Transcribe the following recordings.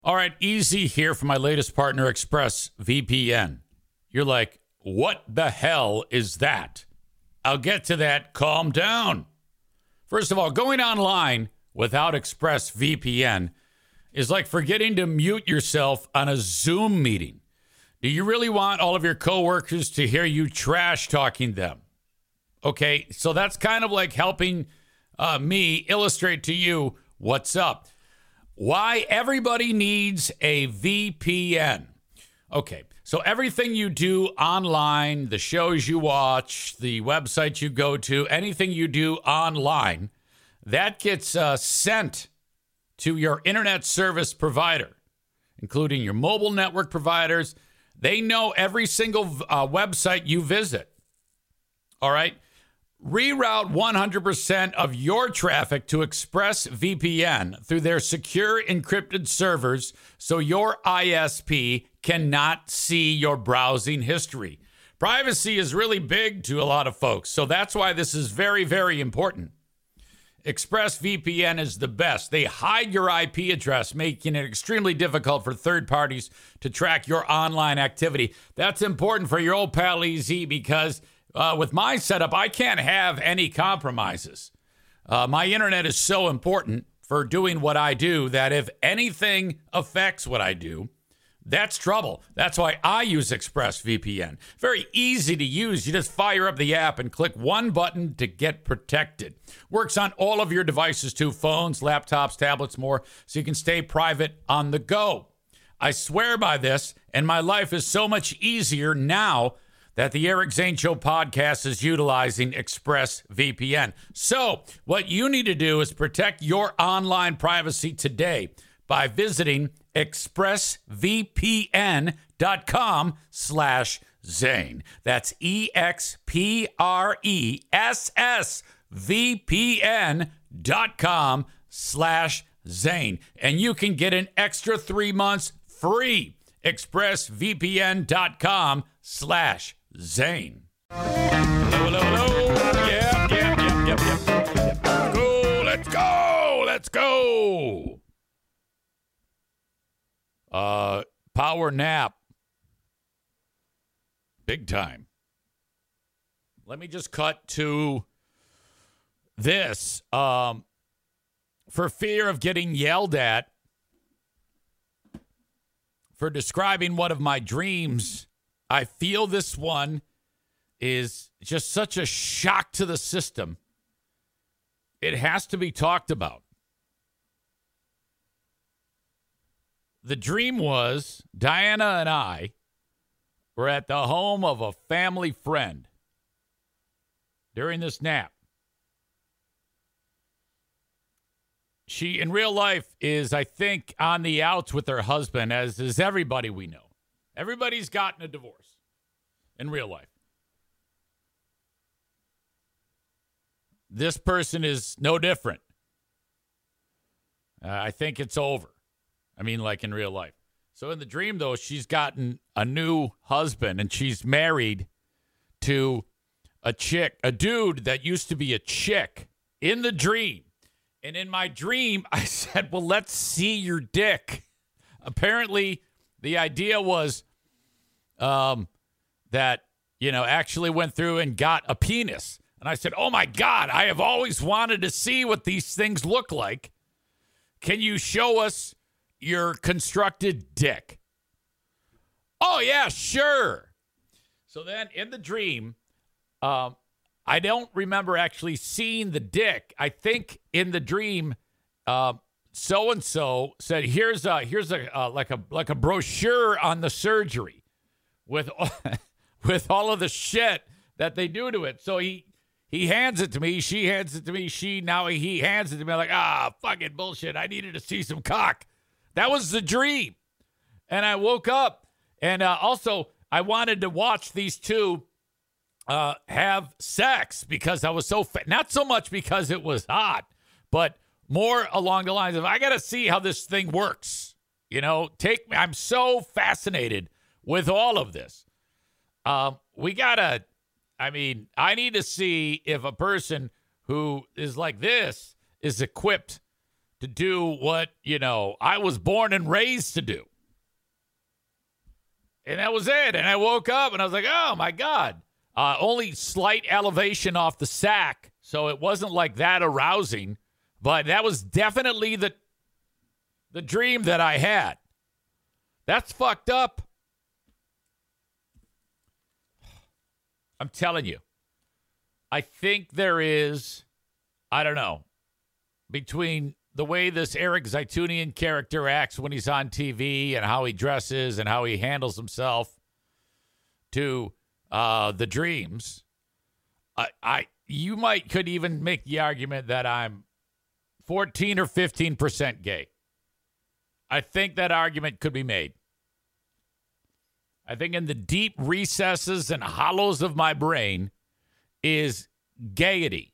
All right, easy here for my latest partner, ExpressVPN. You're like, what the hell is that? I'll get to that. Calm down. First of all, going online without ExpressVPN is like forgetting to mute yourself on a Zoom meeting. Do you really want all of your coworkers to hear you trash talking them? Okay, so that's kind of like helping me illustrate to you what's up. Why everybody needs a VPN. Okay, so everything you do online, the shows you watch, the websites you go to, anything you do online, that gets sent to your internet service provider, including your mobile network providers. They know every single website you visit. All right? Reroute 100% of your traffic to ExpressVPN through their secure encrypted servers so your ISP cannot see your browsing history. Privacy is really big to a lot of folks, so that's why this is very, very important. ExpressVPN is the best. They hide your IP address, making it extremely difficult for third parties to track your online activity. That's important for your old pal EZ because with my setup, I can't have any compromises. My internet is so important for doing what I do that if anything affects what I do, that's trouble. That's why I use ExpressVPN. Very easy to use. You just fire up the app and click one button to get protected. Works on all of your devices too, phones, laptops, tablets, more, so you can stay private on the go. I swear by this, and my life is so much easier now that the Eric Zane Show podcast is utilizing ExpressVPN. So what you need to do is protect your online privacy today by visiting expressvpn.com/Zane. That's expressvpn.com/Zane. And you can get an extra 3 months free. expressvpn.com/Zane. Hello, hello, hello. Yep. Let's go. Power nap. Big time. Let me just cut to this. For fear of getting yelled at for describing one of my dreams, I feel this one is just such a shock to the system. It has to be talked about. The dream was Diana and I were at the home of a family friend during this nap. She, in real life, is, I think, on the outs with her husband, as is everybody we know. Everybody's gotten a divorce in real life. This person is no different. I think it's over. I mean, like in real life. So in the dream, though, she's gotten a new husband, and she's married to a dude that used to be a chick in the dream. And in my dream, I said, well, let's see your dick. Apparently, the idea was that, actually went through and got a penis. And I said, oh, my God, I have always wanted to see what these things look like. Can you show us your constructed dick? Oh, yeah, sure. So then in the dream, I don't remember actually seeing the dick. I think in the dream, so-and-so said, here's a like a brochure on the surgery with all of the shit that they do to it. So he hands it to me. She hands it to me. He hands it to me. I'm like, fucking bullshit. I needed to see some cock. That was the dream. And I woke up. And also, I wanted to watch these two have sex because I was so not so much because it was hot, but more along the lines of, I got to see how this thing works. I'm so fascinated with all of this. I need to see if a person who is like this is equipped to do what, I was born and raised to do. And that was it. And I woke up and I was like, oh, my God. Only slight elevation off the sack, so it wasn't like that arousing. But that was definitely the dream that I had. That's fucked up. I'm telling you. I think there is, I don't know, between the way this Eric Zaitunian character acts when he's on TV and how he dresses and how he handles himself to the dreams, you could even make the argument that I'm 14 or 15% gay. I think that argument could be made. I think in the deep recesses and hollows of my brain is gaiety.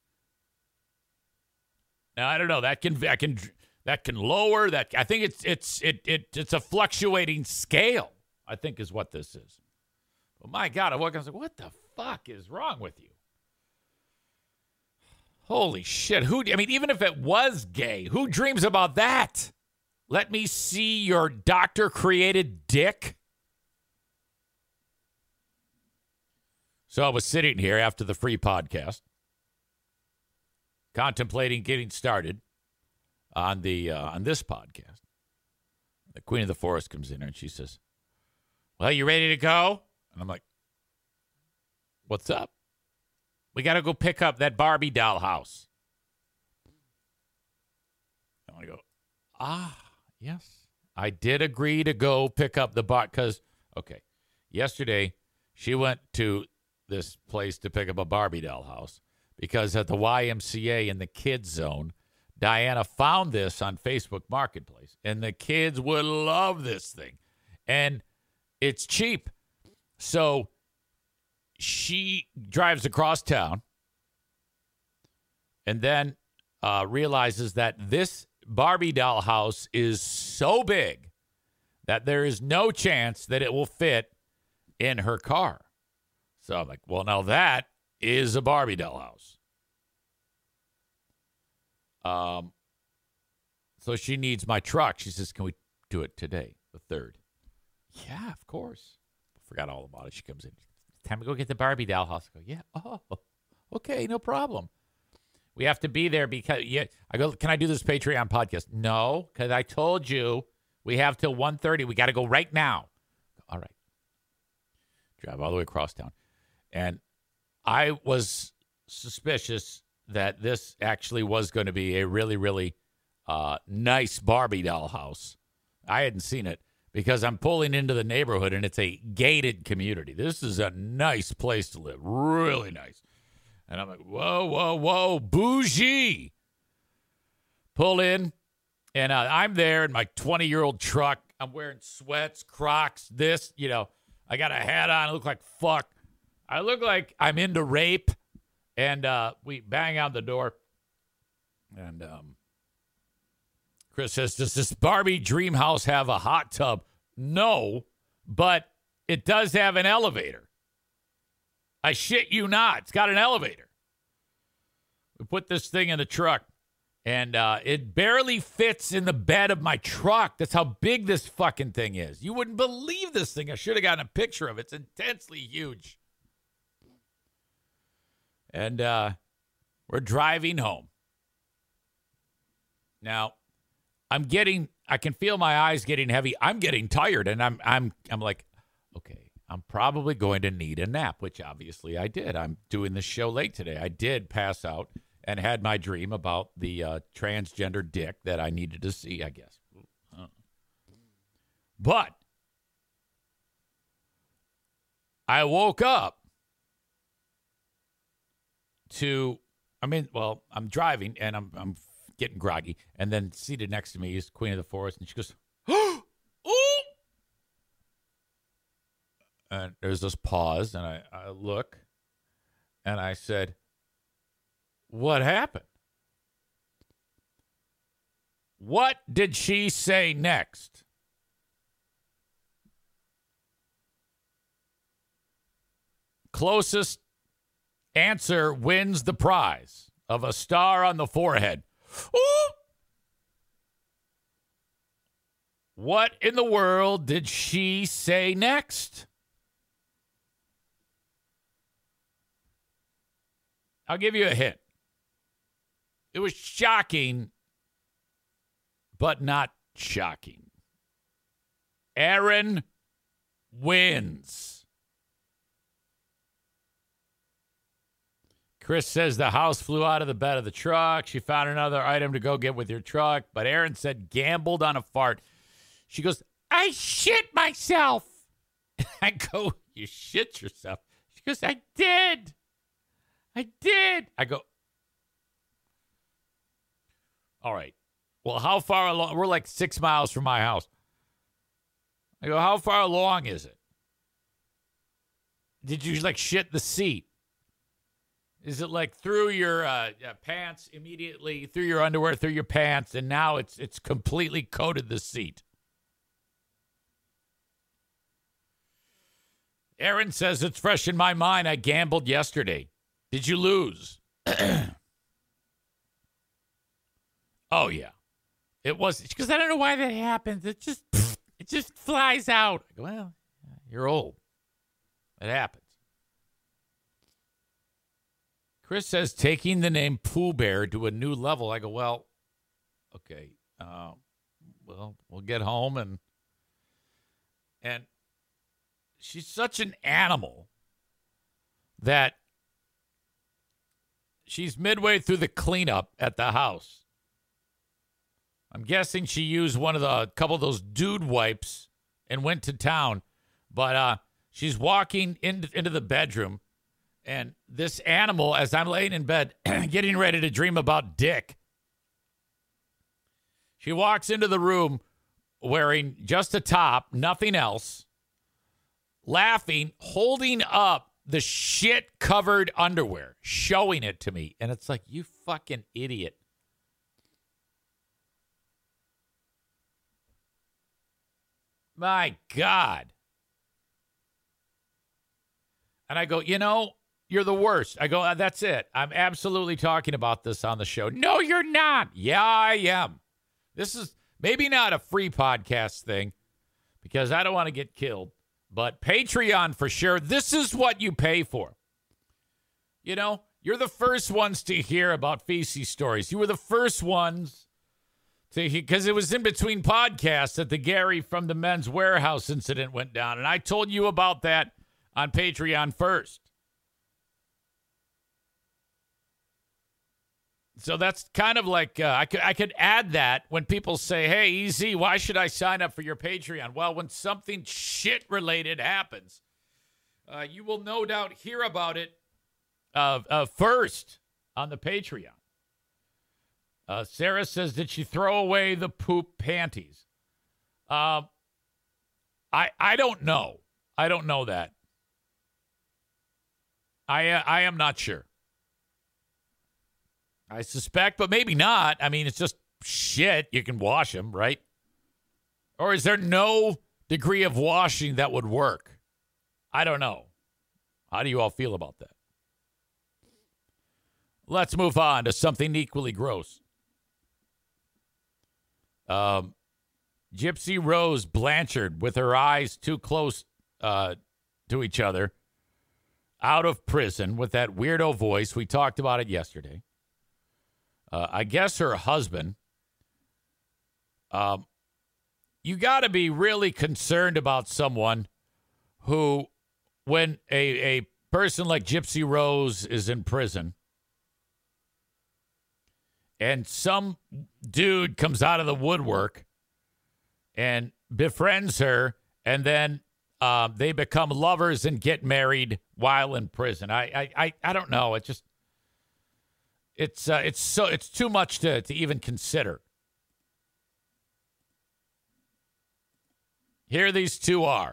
Now, I don't know. That can lower that. I think it's a fluctuating scale, I think is what this is. But my God, I woke up and said, what the fuck is wrong with you? Holy shit. Even if it was gay, who dreams about that? Let me see your doctor-created dick. So I was sitting here after the free podcast, contemplating getting started on this podcast. The Queen of the Forest comes in and she says, well, you ready to go? And I'm like, what's up? We got to go pick up that Barbie doll house. And I go, yes. I did agree to go pick up the because, yesterday she went to this place to pick up a Barbie doll house because at the YMCA in the kids zone, Diana found this on Facebook Marketplace, and the kids would love this thing. And it's cheap. So she drives across town and then realizes that this Barbie doll house is so big that there is no chance that it will fit in her car. So I'm like, well, now that is a Barbie doll house. So she needs my truck. She says, can we do it today, the 3rd? Yeah, of course. Forgot all about it. She comes in. Time to go get the Barbie doll house. I go, yeah. Oh, okay, no problem. We have to be there because, I go, can I do this Patreon podcast? No, because I told you we have till 1:30. We got to go right now. All right. Drive all the way across town. And I was suspicious that this actually was going to be a really, really nice Barbie doll house. I hadn't seen it because I'm pulling into the neighborhood and it's a gated community. This is a nice place to live. Really nice. And I'm like, whoa, bougie. Pull in. And I'm there in my 20-year-old truck. I'm wearing sweats, Crocs, I got a hat on. I look like fuck. I look like I'm into rape. And we bang on the door. And Chris says, does this Barbie dream house have a hot tub? No, but it does have an elevator. I shit you not. It's got an elevator. We put this thing in the truck, and it barely fits in the bed of my truck. That's how big this fucking thing is. You wouldn't believe this thing. I should have gotten a picture of it. It's intensely huge. And we're driving home. Now, I can feel my eyes getting heavy. I'm getting tired, and I'm like, okay, I'm probably going to need a nap, which obviously I did. I'm doing this show late today. I did pass out and had my dream about the transgender dick that I needed to see, I guess. But I woke up I'm driving and I'm getting groggy, and then seated next to me is Queen of the Forest, and she goes, "Oh!" And there's this pause, and I look, and I said, "What happened?" What did she say next? Closest answer wins the prize of a star on the forehead. Ooh! What in the world did she say next? I'll give you a hint. It was shocking, but not shocking. Aaron wins. Chris says the house flew out of the bed of the truck. She found another item to go get with your truck, but Aaron said gambled on a fart. She goes, I shit myself. I go, you shit yourself? She goes, I did. I go, all right. Well, how far along? We're like 6 miles from my house. I go, how far along is it? Did you like shit the seat? Is it like through your pants immediately, through your underwear, through your pants, and now it's completely coated the seat? Aaron says it's fresh in my mind. I gambled yesterday. Did you lose? Oh, yeah. It was. Because I don't know why that happens. It just flies out. I go, well, you're old. It happens. Chris says taking the name Pooh Bear to a new level. I go, well, okay. Well, we'll get home and she's such an animal that she's midway through the cleanup at the house. I'm guessing she used couple of those dude wipes and went to town. But she's walking into the bedroom, and this animal, as I'm laying in bed, getting ready to dream about dick, she walks into the room wearing just a top, nothing else, laughing, holding up the shit-covered underwear, showing it to me. And it's like, you fucking idiot. My God. And I go, you're the worst. I go, that's it. I'm absolutely talking about this on the show. No, you're not. Yeah, I am. This is maybe not a free podcast thing because I don't want to get killed, but Patreon for sure. This is what you pay for. You're the first ones to hear about feces stories. You were the first ones to hear, because it was in between podcasts that the Gary from the Men's Warehouse incident went down, and I told you about that on Patreon first. So that's kind of like I could add that when people say, hey, EZ, why should I sign up for your Patreon? Well, when something shit-related happens, you will no doubt hear about it first on the Patreon. Sarah says, did she throw away the poop panties? I don't know. I don't know that. I am not sure. I suspect, but maybe not. I mean, it's just shit. You can wash them, right? Or is there no degree of washing that would work? I don't know. How do you all feel about that? Let's move on to something equally gross. Gypsy Rose Blanchard, with her eyes too close to each other, out of prison with that weirdo voice. We talked about it yesterday. I guess her husband, you got to be really concerned about someone who, when a person like Gypsy Rose is in prison and some dude comes out of the woodwork and befriends her, and then they become lovers and get married while in prison. I don't know. It just... It's too much to even consider. Here these two are.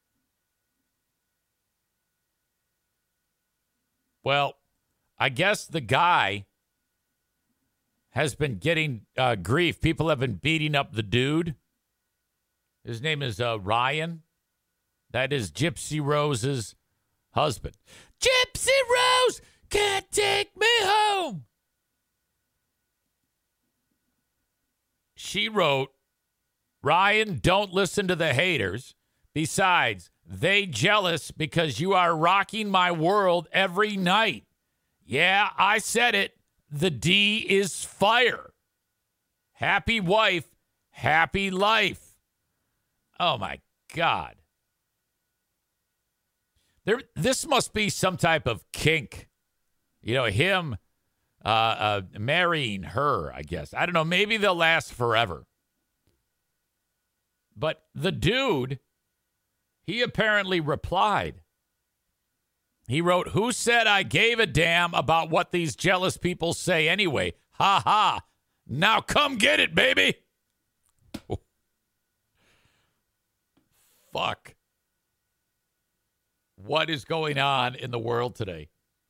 Well, I guess the guy has been getting grief. People have been beating up the dude. His name is Ryan. That is Gypsy Rose's husband. Gypsy Rose can't take me home. She wrote Ryan, don't listen to the haters. Besides, they jealous because you are rocking my world every night. Yeah, I said it. The D is fire. Happy wife, happy life. Oh, my God. This must be some type of kink. You know, him marrying her, I guess. I don't know. Maybe they'll last forever. But the dude, he apparently replied. He wrote, "Who said I gave a damn about what these jealous people say anyway? Ha ha. Now come get it, baby." Fuck. What is going on in the world today?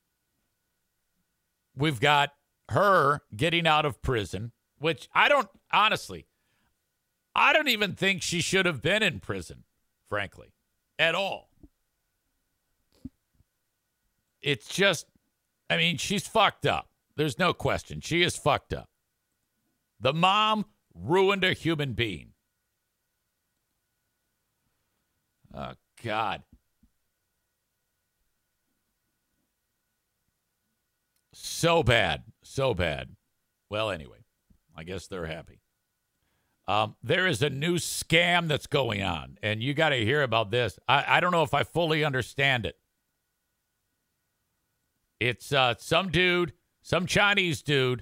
We've got her getting out of prison, which I don't even think she should have been in prison, frankly, at all. It's just, I mean, she's fucked up. There's no question. She is fucked up. The mom ruined a human being. Oh, God. So bad. So bad. Well, anyway, I guess they're happy. There is a new scam that's going on, and you got to hear about this. I don't know if I fully understand it. It's some dude, some Chinese dude.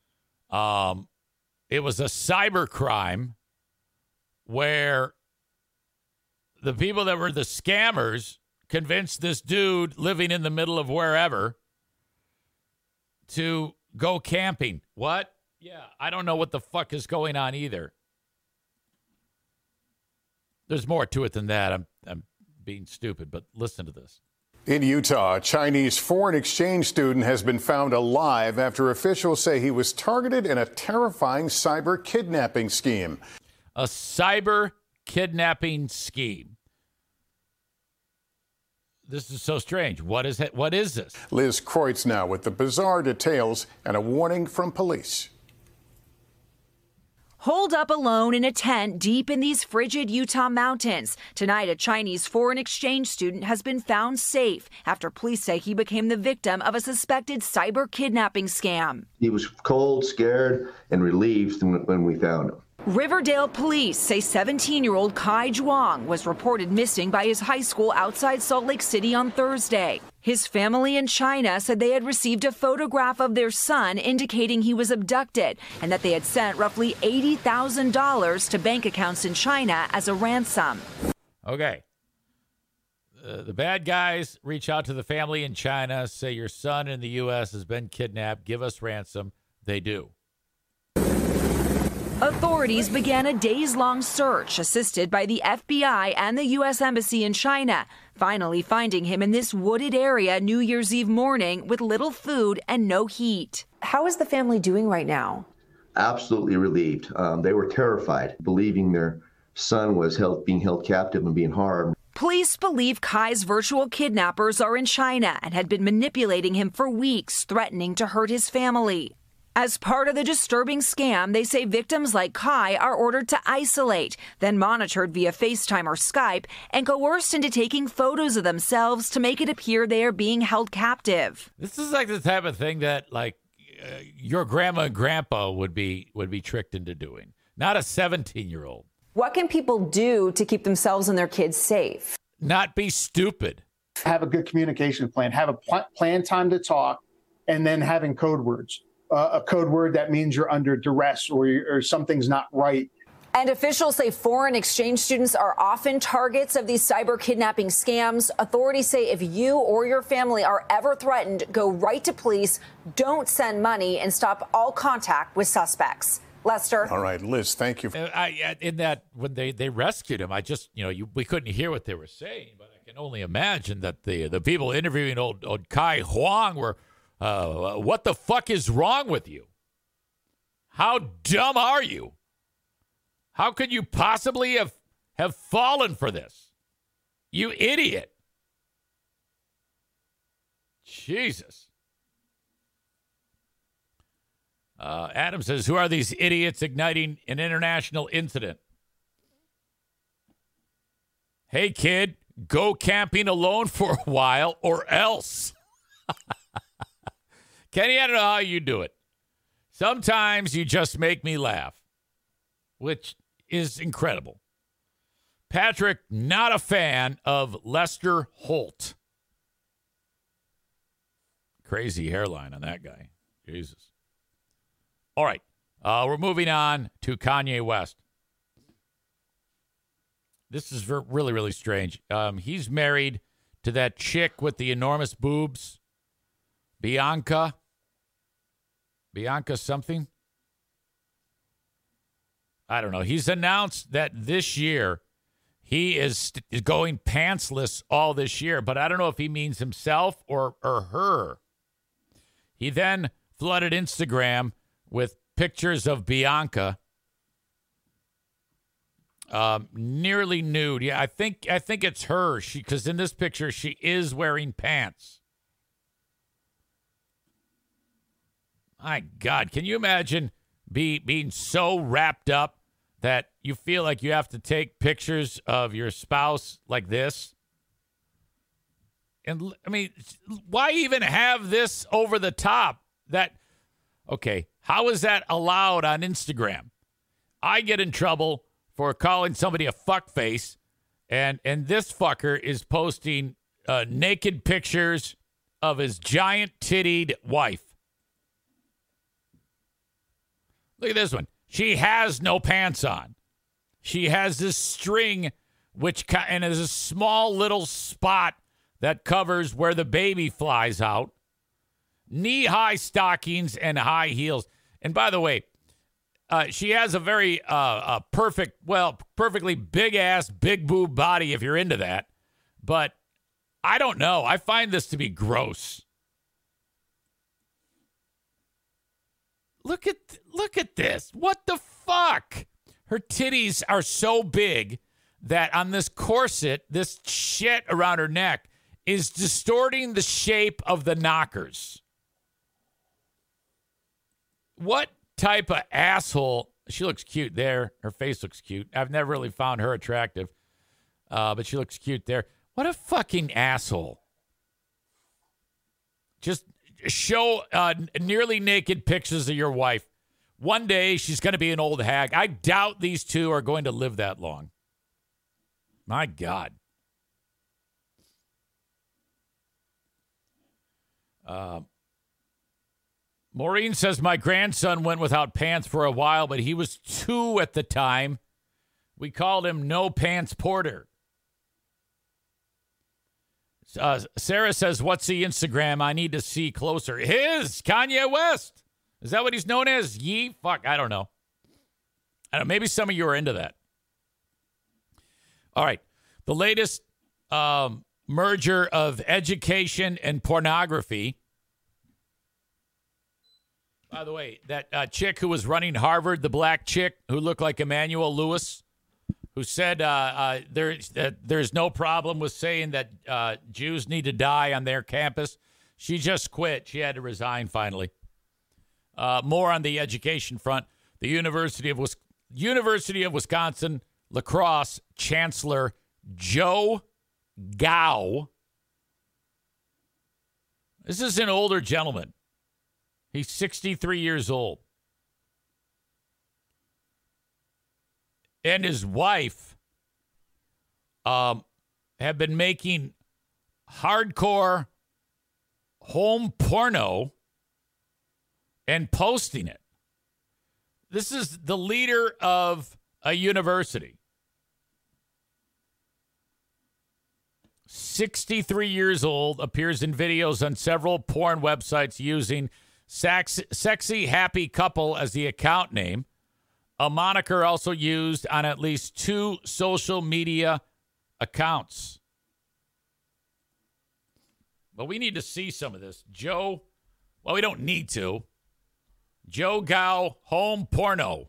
It was a cyber crime where the people that were the scammers convinced this dude living in the middle of wherever to go camping. What? Yeah, I don't know what the fuck is going on either. There's more to it than that. I'm being stupid, but listen to this. In Utah, a Chinese foreign exchange student has been found alive after officials say he was targeted in a terrifying cyber kidnapping scheme. A cyber kidnapping scheme. This is so strange. What is it? What is this? Liz Kreutz now with the bizarre details and a warning from police. Holed up alone in a tent deep in these frigid Utah mountains. Tonight, a Chinese foreign exchange student has been found safe after police say he became the victim of a suspected cyber kidnapping scam. He was cold, scared, and relieved when we found him. Riverdale police say 17-year-old Kai Zhuang was reported missing by his high school outside Salt Lake City on Thursday. His family in China said they had received a photograph of their son indicating he was abducted and that they had sent roughly $80,000 to bank accounts in China as a ransom. Okay. The bad guys reach out to the family in China, say your son in the U.S. has been kidnapped. Give us ransom. They do. Authorities began a days-long search assisted by the FBI and the U.S. Embassy in China, finally finding him in this wooded area New Year's Eve morning with little food and no heat. How is the family doing right now? Absolutely relieved. They were terrified, believing their son was being held captive and being harmed. Police believe Kai's virtual kidnappers are in China and had been manipulating him for weeks, threatening to hurt his family. As part of the disturbing scam, they say victims like Kai are ordered to isolate, then monitored via FaceTime or Skype, and coerced into taking photos of themselves to make it appear they are being held captive. This is like the type of thing that, like, your grandma and grandpa would be tricked into doing, not a 17-year-old. What can people do to keep themselves and their kids safe? Not be stupid. Have a good communication plan. Have a planned time to talk, and then having code words. A code word that means you're under duress or something's not right. And officials say foreign exchange students are often targets of these cyber kidnapping scams. Authorities say if you or your family are ever threatened, go right to police, don't send money, and stop all contact with suspects. Lester. All right, Liz, thank you. In that, when they rescued him, we couldn't hear what they were saying, but I can only imagine that the people interviewing old Kai Huang were, what the fuck is wrong with you? How dumb are you? How could you possibly have fallen for this? You idiot. Jesus. Adam says, who are these idiots igniting an international incident? Hey, kid, go camping alone for a while or else. Kenny, I don't know how you do it. Sometimes you just make me laugh, which is incredible. Patrick, not a fan of Lester Holt. Crazy hairline on that guy. Jesus. All right. We're moving on to Kanye West. This is really, really strange. He's married to that chick with the enormous boobs, Bianca something. I don't know. He's announced that this year he is going pantsless all this year, but I don't know if he means himself or her. He then flooded Instagram with pictures of Bianca nearly nude. Yeah, I think it's her. Because in this picture she is wearing pants. My God, can you imagine being so wrapped up that you feel like you have to take pictures of your spouse like this? And I mean, why even have this over the top? Okay, how is that allowed on Instagram? I get in trouble for calling somebody a fuckface, and this fucker is posting naked pictures of his giant-tittied wife. Look at this one. She has no pants on. She has this string, and there's a small little spot that covers where the baby flies out. Knee-high stockings and high heels. And by the way, she has a very perfectly big-ass, big-boob body if you're into that. But I don't know. I find this to be gross. Look at this. What the fuck? Her titties are so big that on this corset, this shit around her neck is distorting the shape of the knockers. What type of asshole? She looks cute there. Her face looks cute. I've never really found her attractive, but she looks cute there. What a fucking asshole. Just show nearly naked pictures of your wife. One day she's going to be an old hag. I doubt these two are going to live that long. My God. Maureen says, my grandson went without pants for a while, but he was 2 at the time. We called him No Pants Porter. Sarah says, what's the Instagram? I need to see closer. His Kanye West. Is that what he's known as? Fuck, I don't know. Maybe some of you are into that. All right. The latest merger of education and pornography. By the way, that chick who was running Harvard, the black chick who looked like Emmanuel Lewis, who said there's no problem with saying that Jews need to die on their campus. She just quit. She had to resign finally. More on the education front. The University of Wisconsin La Crosse Chancellor Joe Gao. This is an older gentleman. He's 63 years old. And his wife have been making hardcore home porno and posting it. This is the leader of a university. 63 years old, appears in videos on several porn websites using Sexy Happy Couple as the account name. A moniker also used on at least 2 social media accounts. But we need to see some of this. We don't need to. Joe Gao home porno.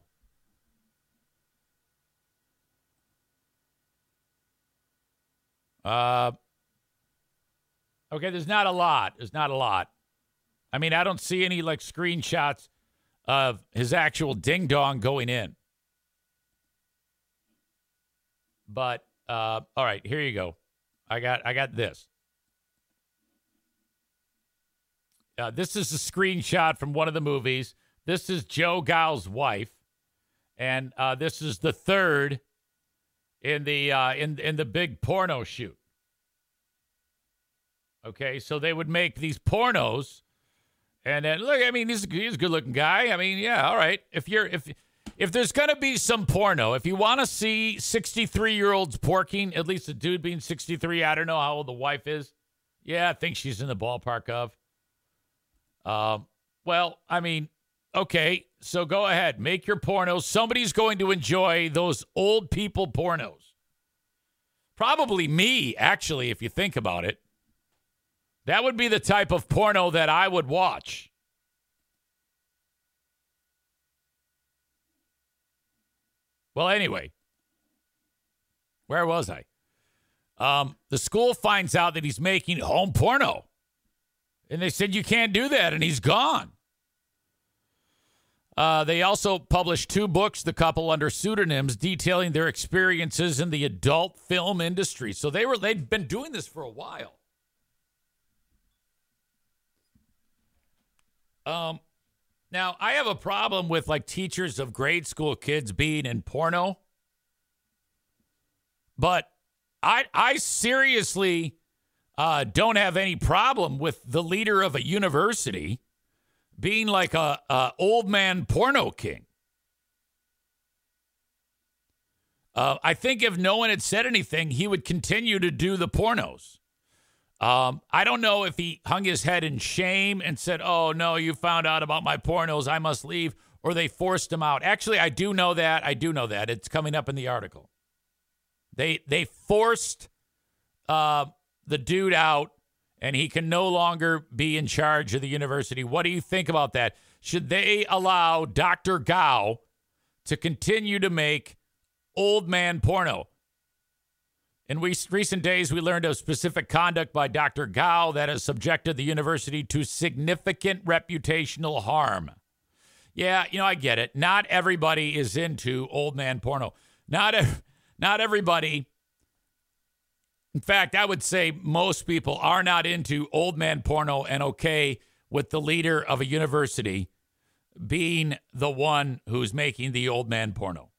Okay, there's not a lot. I mean, I don't see any screenshots of his actual ding dong going in. But All right, here you go. I got this. This is a screenshot from one of the movies. This is Joe Gow's wife, and this is the third in the in the big porno shoot. Okay, so they would make these pornos, and then look. I mean, he's a good-looking guy. I mean, yeah, all right. If there's gonna be some porno, if you want to see 63-year-olds porking, at least the dude being 63, I don't know how old the wife is. Yeah, I think she's in the ballpark of. Well, I mean, okay, so go ahead, make your pornos. Somebody's going to enjoy those old people pornos. Probably me, actually, if you think about it. That would be the type of porno that I would watch. Well, anyway, where was I? The school finds out that he's making home porno. And they said, you can't do that, and he's gone. They also published 2 books, the couple under pseudonyms, detailing their experiences in the adult film industry. So they'd been doing this for a while. Now, I have a problem with, like, teachers of grade school kids being in porno. But I seriously don't have any problem with the leader of a university being like a old man porno king. I think if no one had said anything, he would continue to do the pornos. I don't know if he hung his head in shame and said, oh, no, you found out about my pornos, I must leave, or they forced him out. Actually, I do know that. It's coming up in the article. They forced the dude out, and he can no longer be in charge of the university. What do you think about that? Should they allow Dr. Gao to continue to make old man porno? In recent days, we learned of specific conduct by Dr. Gao that has subjected the university to significant reputational harm. Yeah, I get it. Not everybody is into old man porno. Not everybody. In fact, I would say most people are not into old man porno and okay with the leader of a university being the one who's making the old man porno.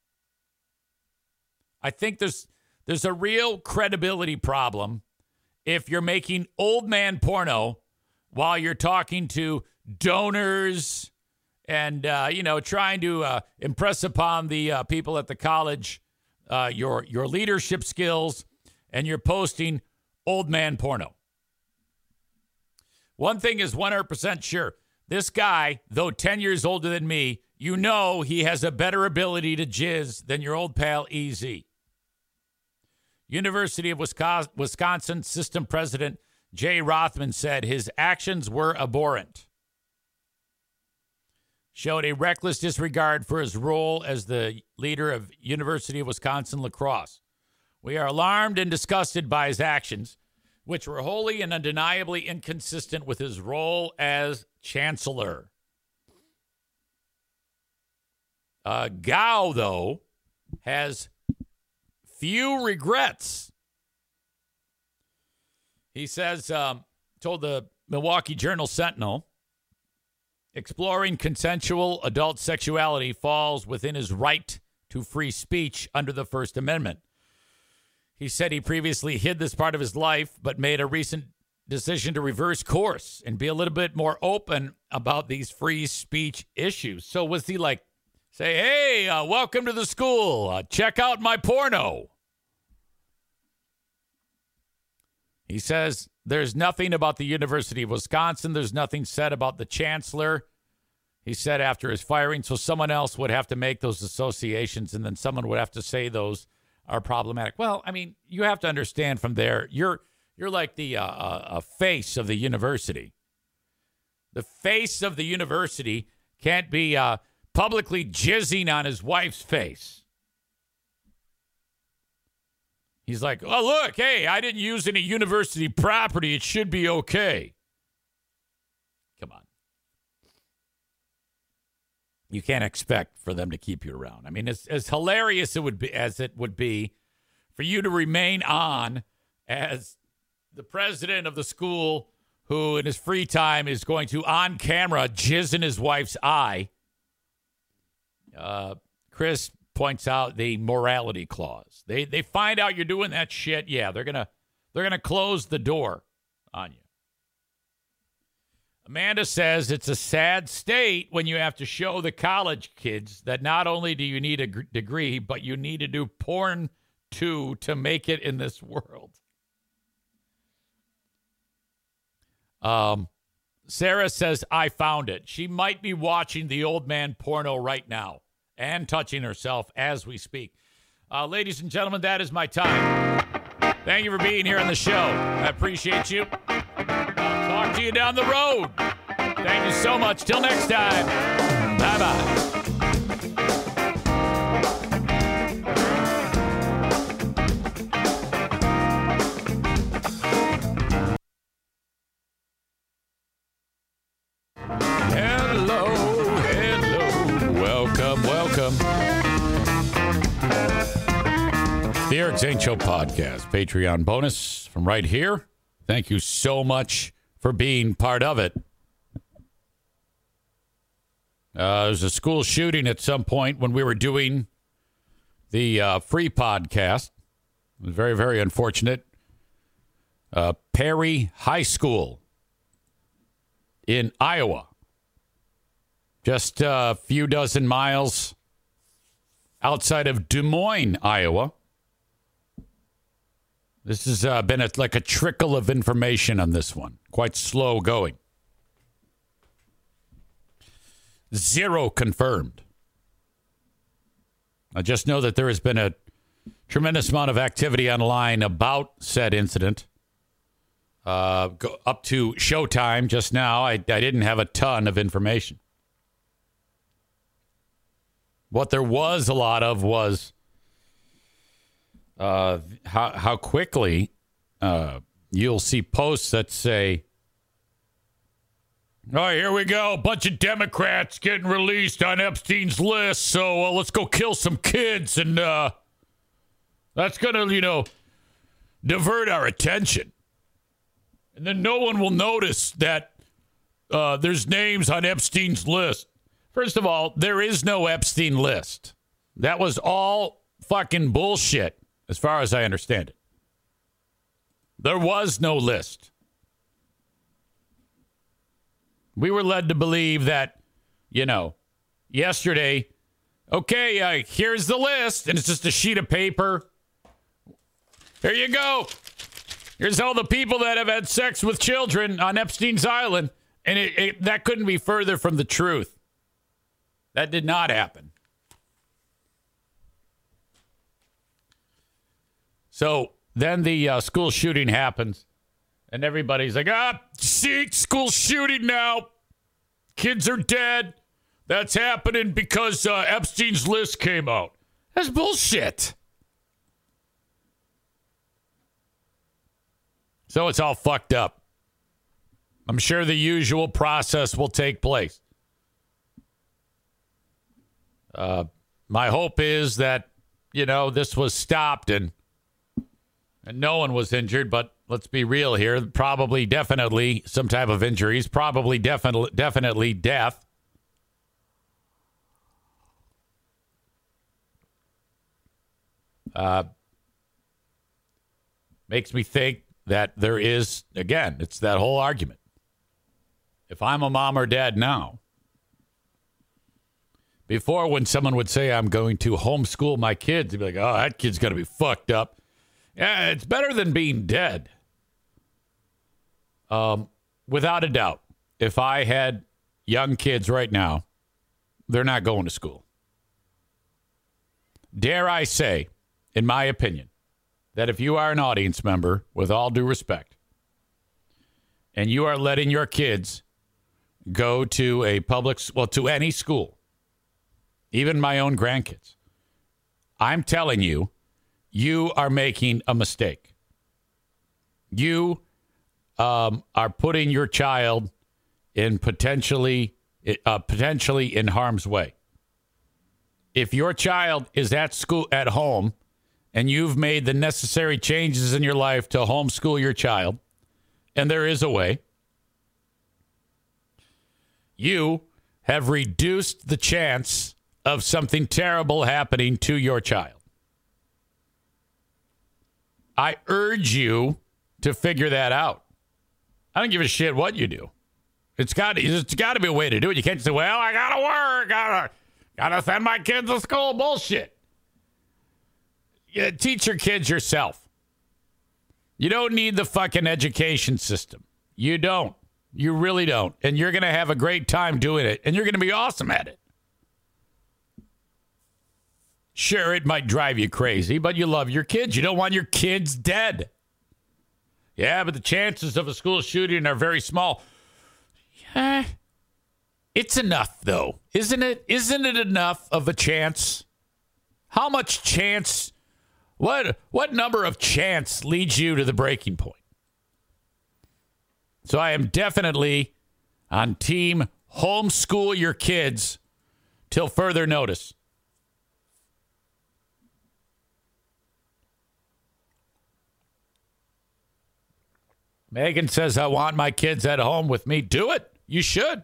I think there's a real credibility problem if you're making old man porno while you're talking to donors and, trying to impress upon the people at the college your leadership skills, and you're posting old man porno. One thing is 100% sure. This guy, though 10 years older than me, he has a better ability to jizz than your old pal EZ. University of Wisconsin system president Jay Rothman said his actions were abhorrent. Showed a reckless disregard for his role as the leader of University of Wisconsin lacrosse. We are alarmed and disgusted by his actions, which were wholly and undeniably inconsistent with his role as chancellor. Gao, though, has few regrets. He says, told the Milwaukee Journal-Sentinel, exploring consensual adult sexuality falls within his right to free speech under the First Amendment. He said he previously hid this part of his life, but made a recent decision to reverse course and be a little bit more open about these free speech issues. So was he like, say, hey, welcome to the school. Check out my porno. He says there's nothing about the University of Wisconsin. There's nothing said about the chancellor. He said after his firing, so someone else would have to make those associations, and then someone would have to say those are problematic. Well, I mean, you have to understand from there, you're like the face of the university. The face of the university can't be publicly jizzing on his wife's face. He's like, oh, look, hey, I didn't use any university property. It should be okay. Come on. You can't expect for them to keep you around. I mean, as hilarious as it would be for you to remain on as the president of the school who in his free time is going to on camera jizz in his wife's eye. Chris points out the morality clause. They find out you're doing that shit. Yeah, they're gonna close the door on you. Amanda says it's a sad state when you have to show the college kids that not only do you need a degree, but you need to do porn too to make it in this world. Sarah says, I found it. She might be watching the old man porno right now and touching herself as we speak. Ladies and gentlemen, that is my time. Thank you for being here on the show. I appreciate you. I'll talk to you down the road. Thank you so much. Till next time. Bye-bye. The Eric Zane Show podcast, Patreon bonus from right here. Thank you so much for being part of it. There was a school shooting at some point when we were doing the free podcast. It was very, very unfortunate. Perry High School in Iowa. Just a few dozen miles outside of Des Moines, Iowa. This has been like a trickle of information on this one. Quite slow going. Zero confirmed. I just know that there has been a tremendous amount of activity online about said incident. Up to showtime just now, I didn't have a ton of information. What there was a lot of was how quickly you'll see posts that say, oh, here we go. A bunch of Democrats getting released on Epstein's list. So let's go kill some kids. And that's going to, divert our attention. And then no one will notice that there's names on Epstein's list. First of all, there is no Epstein list. That was all fucking bullshit, as far as I understand it. There was no list. We were led to believe that, yesterday, okay, here's the list, and it's just a sheet of paper. Here you go. Here's all the people that have had sex with children on Epstein's Island, and that couldn't be further from the truth. That did not happen. So then the school shooting happens, and everybody's like, see, school shooting now. Kids are dead. That's happening because Epstein's list came out. That's bullshit. So it's all fucked up. I'm sure the usual process will take place. My hope is that, this was stopped and no one was injured, but let's be real here. Probably, definitely some type of injuries. Probably, definitely death. Makes me think that there is, again, it's that whole argument. If I'm a mom or dad now, before when someone would say I'm going to homeschool my kids, they'd be like, oh, that kid's going to be fucked up. Yeah, it's better than being dead. Without a doubt, if I had young kids right now, they're not going to school. Dare I say, in my opinion, that if you are an audience member, with all due respect, and you are letting your kids go to a to any school, even my own grandkids, I'm telling you, you are making a mistake. You are putting your child in potentially in harm's way. If your child is at school at home and you've made the necessary changes in your life to homeschool your child, and there is a way, you have reduced the chance of something terrible happening to your child. I urge you to figure that out. I don't give a shit what you do. It's got to be a way to do it. You can't just say, well, I got to work. Got to send my kids to school. Bullshit. Teach your kids yourself. You don't need the fucking education system. You don't. You really don't. And you're going to have a great time doing it. And you're going to be awesome at it. Sure, it might drive you crazy, but you love your kids. You don't want your kids dead. Yeah, but the chances of a school shooting are very small. Yeah. It's enough, though. Isn't it? Isn't it enough of a chance? How much chance? What number of chance leads you to the breaking point? So I am definitely on team homeschool your kids till further notice. Megan says, I want my kids at home with me. Do it. You should.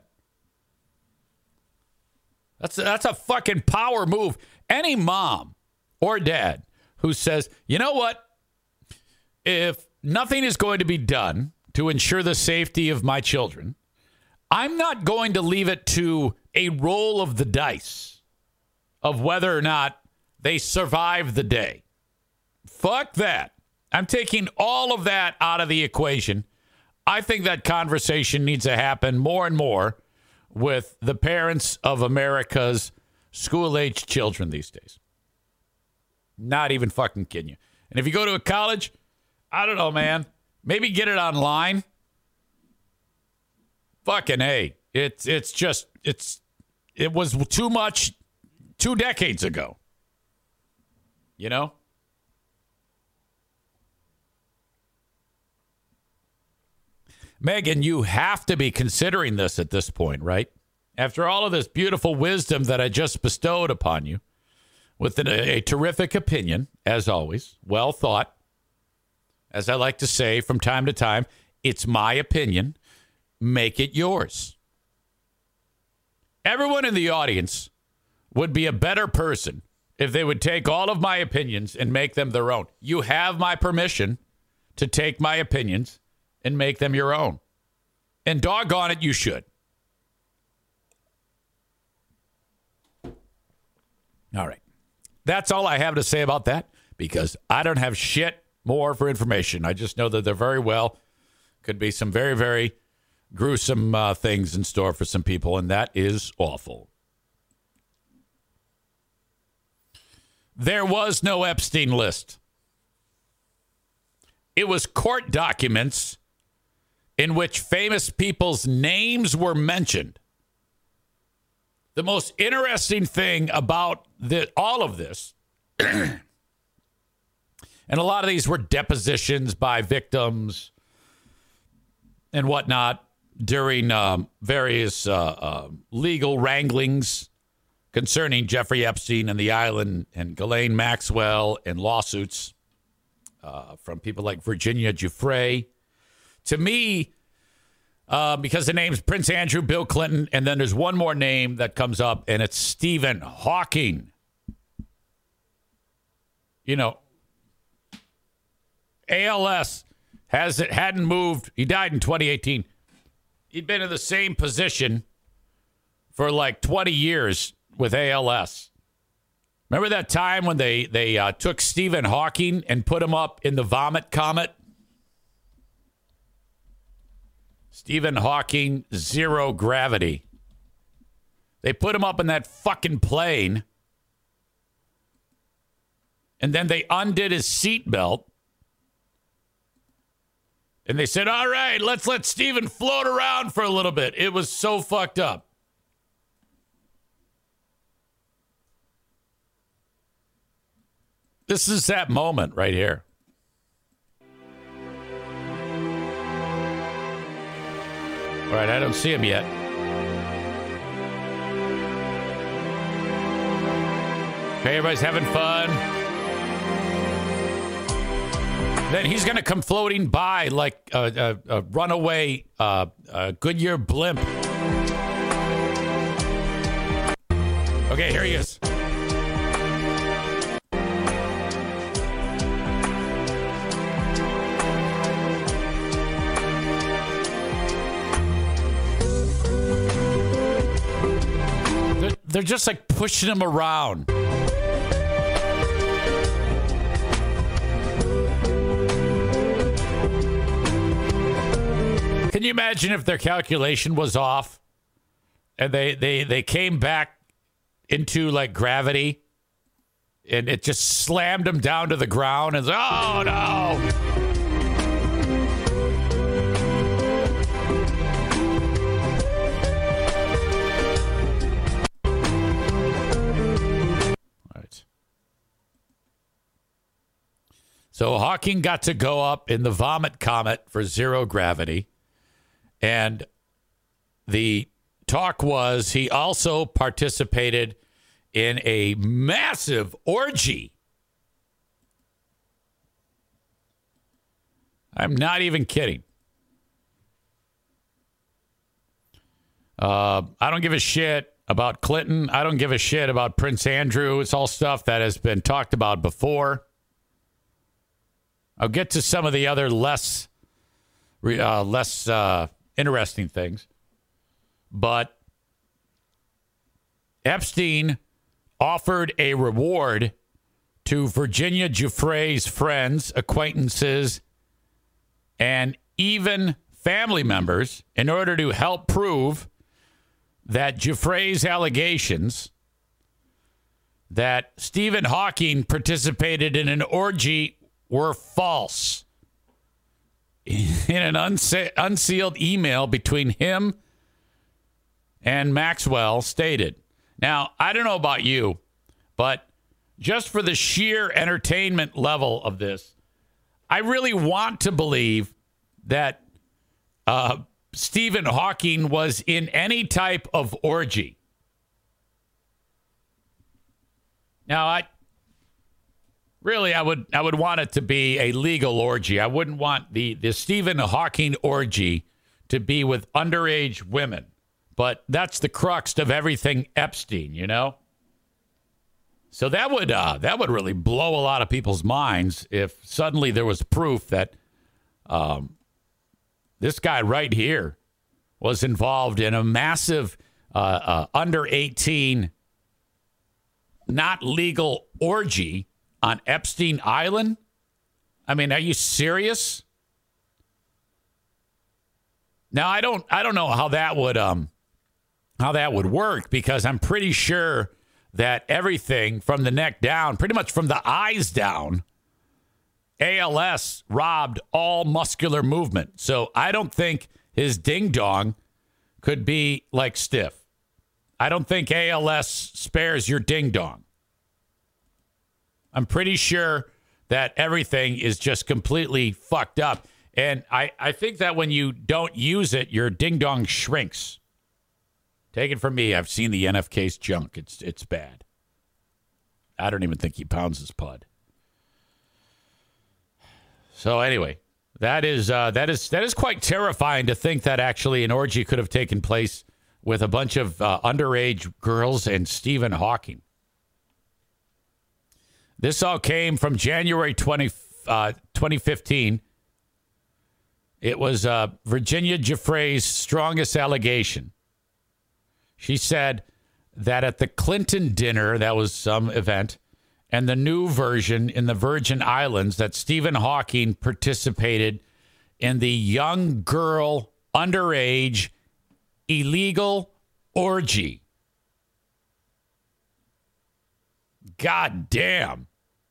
That's a fucking power move. Any mom or dad who says, you know what? If nothing is going to be done to ensure the safety of my children, I'm not going to leave it to a roll of the dice of whether or not they survive the day. Fuck that. I'm taking all of that out of the equation. I think that conversation needs to happen more and more with the parents of America's school-aged children these days. Not even fucking kidding you. And if you go to a college, I don't know, man. Maybe get it online. Fucking A. It was too much 2 decades ago. You know? Megan, you have to be considering this at this point, right? After all of this beautiful wisdom that I just bestowed upon you, with a terrific opinion, as always, well thought. As I like to say from time to time, it's my opinion. Make it yours. Everyone in the audience would be a better person if they would take all of my opinions and make them their own. You have my permission to take my opinions and make them your own. And doggone it, you should. All right. That's all I have to say about that, because I don't have shit more for information. I just know that there very well could be some very, very gruesome things in store for some people, and that is awful. There was no Epstein list. It was court documents in which famous people's names were mentioned. The most interesting thing about all of this, and a lot of these were depositions by victims and whatnot during various legal wranglings concerning Jeffrey Epstein and the island and Ghislaine Maxwell and lawsuits from people like Virginia Giuffre. To me, because the name's Prince Andrew, Bill Clinton, and then there's one more name that comes up, and it's Stephen Hawking. You know, ALS hadn't moved. He died in 2018. He'd been in the same position for like 20 years with ALS. Remember that time when they took Stephen Hawking and put him up in the vomit comet? Stephen Hawking, zero gravity. They put him up in that fucking plane, and then they undid his seatbelt, and they said, all right, let's let Stephen float around for a little bit. It was so fucked up. This is that moment right here. All right, I don't see him yet. Okay, everybody's having fun. then he's going to come floating by like a runaway Goodyear blimp. Okay, here he is. They're just like pushing him around. Can you imagine if their calculation was off and they came back into like gravity and it just slammed him down to the ground and oh no. So Hawking got to go up in the Vomit Comet for zero gravity. And the talk was he also participated in a massive orgy. I'm not even kidding. I don't give a shit about Clinton. I don't give a shit about Prince Andrew. It's all stuff that has been talked about before. I'll get to some of the other less interesting things. But Epstein offered a reward to Virginia Giuffre's friends, acquaintances, and even family members in order to help prove that Giuffre's allegations that Stephen Hawking participated in an orgy were false. In an unsealed email between him and Maxwell stated. Now, I don't know about you, but just for the sheer entertainment level of this, I really want to believe that Stephen Hawking was in any type of orgy. Now, I would want it to be a legal orgy. I wouldn't want the Stephen Hawking orgy to be with underage women. But that's the crux of everything Epstein, you know? So that would really blow a lot of people's minds if suddenly there was proof that this guy right here was involved in a massive under 18 not legal orgy on Epstein Island? I mean, are you serious? Now, I don't know how that would work, because I'm pretty sure that everything from the neck down, pretty much from the eyes down, ALS robbed all muscular movement. So I don't think his ding dong could be like stiff. I don't think ALS spares your ding dong. I'm pretty sure that everything is just completely fucked up. And I think that when you don't use it, your ding-dong shrinks. Take it from me. I've seen the NFK's junk. It's bad. I don't even think he pounds his pud. So anyway, that is quite terrifying to think that actually an orgy could have taken place with a bunch of underage girls and Stephen Hawking. This all came from January 2015. It was Virginia Giuffre's strongest allegation. She said that at the Clinton dinner, that was some event, and the new version in the Virgin Islands, that Stephen Hawking participated in the young girl underage illegal orgy. God damn.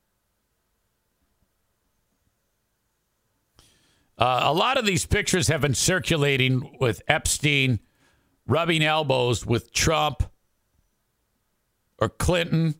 A lot of these pictures have been circulating with Epstein rubbing elbows with Trump or Clinton.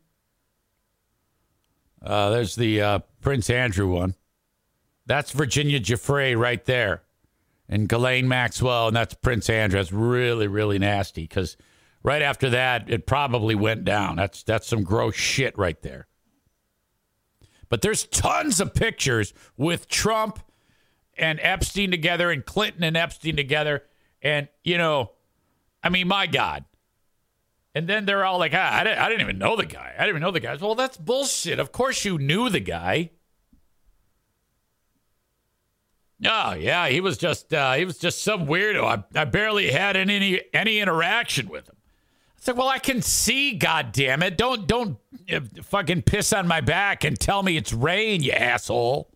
There's the Prince Andrew one. That's Virginia Giuffre right there. And Ghislaine Maxwell, and that's Prince Andrew. That's really, really nasty, because right after that, it probably went down. That's some gross shit right there. But there's tons of pictures with Trump and Epstein together and Clinton and Epstein together. And, my God. And then they're all like, I didn't even know the guy. I didn't even know the guy. Well, that's bullshit. Of course you knew the guy. Oh, yeah, he was just some weirdo. I barely had any interaction with him. It's like, well, I can see, goddammit. Don't fucking piss on my back and tell me it's rain, you asshole.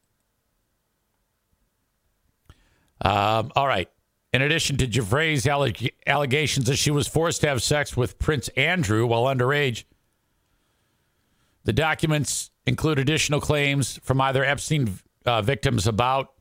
All right. In addition to Giuffre's allegations that she was forced to have sex with Prince Andrew while underage, the documents include additional claims from either Epstein victims about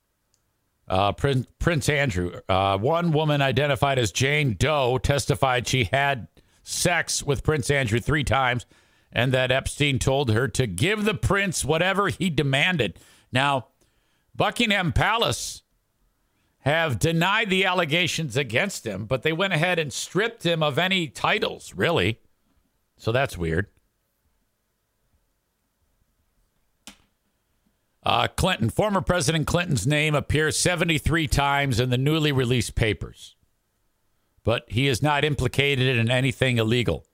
Prince Andrew. One woman identified as Jane Doe testified she had sex with Prince Andrew 3 times and that Epstein told her to give the prince whatever he demanded. Now, Buckingham Palace have denied the allegations against him, but they went ahead and stripped him of any titles, really. So that's weird. Former President Clinton's name appears 73 times in the newly released papers, but he is not implicated in anything illegal.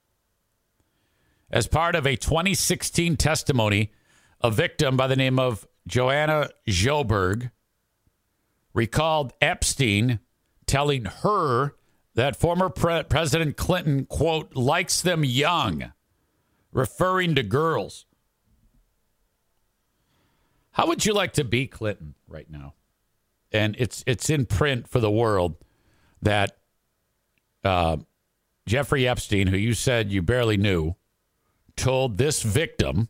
As part of a 2016 testimony, a victim by the name of Joanna Sjoberg recalled Epstein telling her that former President Clinton, quote, likes them young, referring to girls. How would you like to be Clinton right now? And it's in print for the world that Jeffrey Epstein, who you said you barely knew, told this victim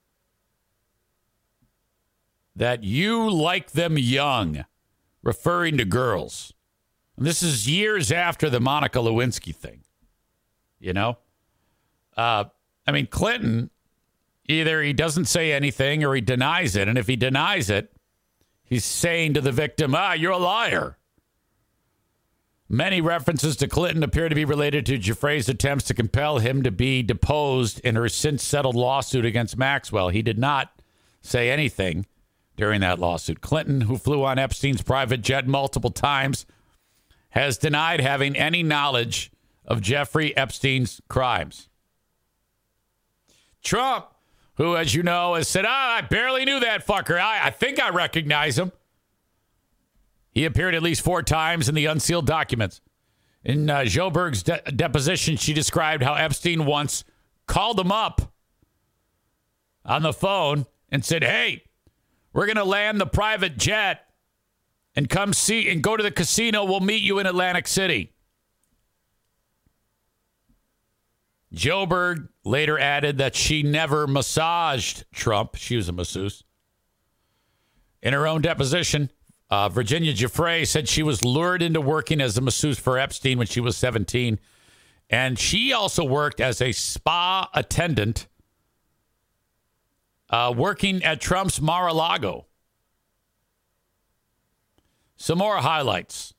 that you like them young, referring to girls. And this is years after the Monica Lewinsky thing. Clinton, either he doesn't say anything or he denies it. And if he denies it, he's saying to the victim, you're a liar. Many references to Clinton appear to be related to Giuffre's attempts to compel him to be deposed in her since-settled lawsuit against Maxwell. He did not say anything during that lawsuit. Clinton, who flew on Epstein's private jet multiple times, has denied having any knowledge of Jeffrey Epstein's crimes. Trump, who, as you know, has said, I barely knew that fucker. I think I recognize him. He appeared at least 4 times in the unsealed documents. In Sjoberg's deposition, she described how Epstein once called him up on the phone and said, hey, we're going to land the private jet and come see and go to the casino. We'll meet you in Atlantic City. Sjoberg later added that she never massaged Trump. She was a masseuse. In her own deposition, Virginia Giuffre said she was lured into working as a masseuse for Epstein when she was 17. And she also worked as a spa attendant working at Trump's Mar-a-Lago. Some more highlights.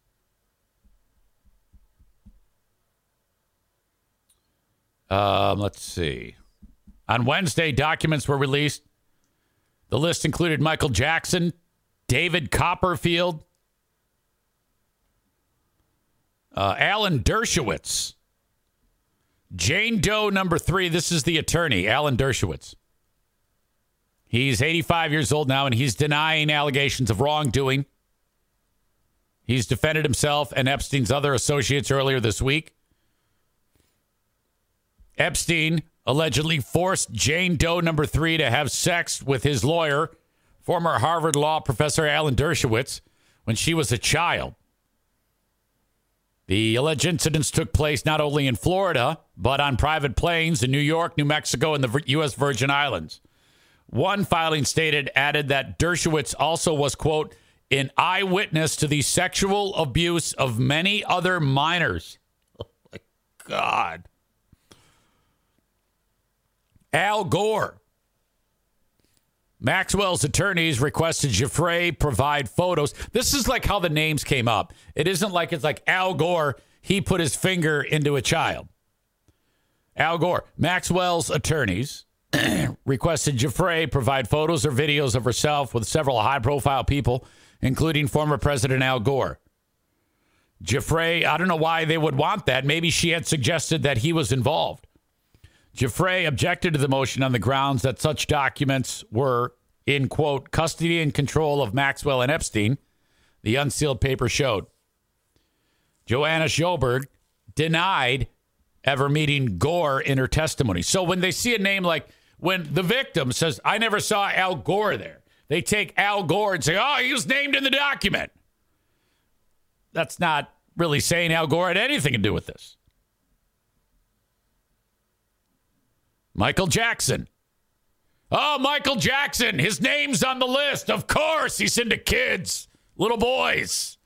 Let's see. On Wednesday, documents were released. The list included Michael Jackson, David Copperfield, Alan Dershowitz, Jane Doe number 3. This is the attorney, Alan Dershowitz. He's 85 years old now, and he's denying allegations of wrongdoing. He's defended himself and Epstein's other associates earlier this week. Epstein allegedly forced Jane Doe number 3 to have sex with his lawyer, former Harvard Law professor Alan Dershowitz, when she was a child. The alleged incidents took place not only in Florida, but on private planes in New York, New Mexico, and the U.S. Virgin Islands. One filing added that Dershowitz also was, quote, an eyewitness to the sexual abuse of many other minors. Oh, my God. Al Gore. Maxwell's attorneys requested Giuffre provide photos. This is like how the names came up. It isn't like it's like Al Gore, he put his finger into a child. Al Gore. Maxwell's attorneys requested Giuffre provide photos or videos of herself with several high-profile people, including former President Al Gore. Giuffre, I don't know why they would want that. Maybe she had suggested that he was involved. Giuffre objected to the motion on the grounds that such documents were, in, quote, custody and control of Maxwell and Epstein, the unsealed paper showed. Joanna Sjoberg denied ever meeting Gore in her testimony. So when they see a name like, when the victim says, I never saw Al Gore there, they take Al Gore and say, oh, he was named in the document. That's not really saying Al Gore had anything to do with this. Michael Jackson. Oh, Michael Jackson. His name's on the list. Of course, he's into kids, little boys.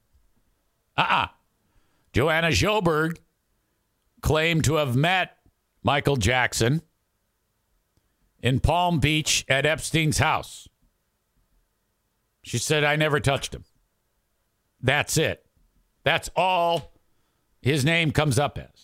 Joanna Sjoberg claimed to have met Michael Jackson in Palm Beach at Epstein's house. She said, I never touched him. That's it. That's all his name comes up as.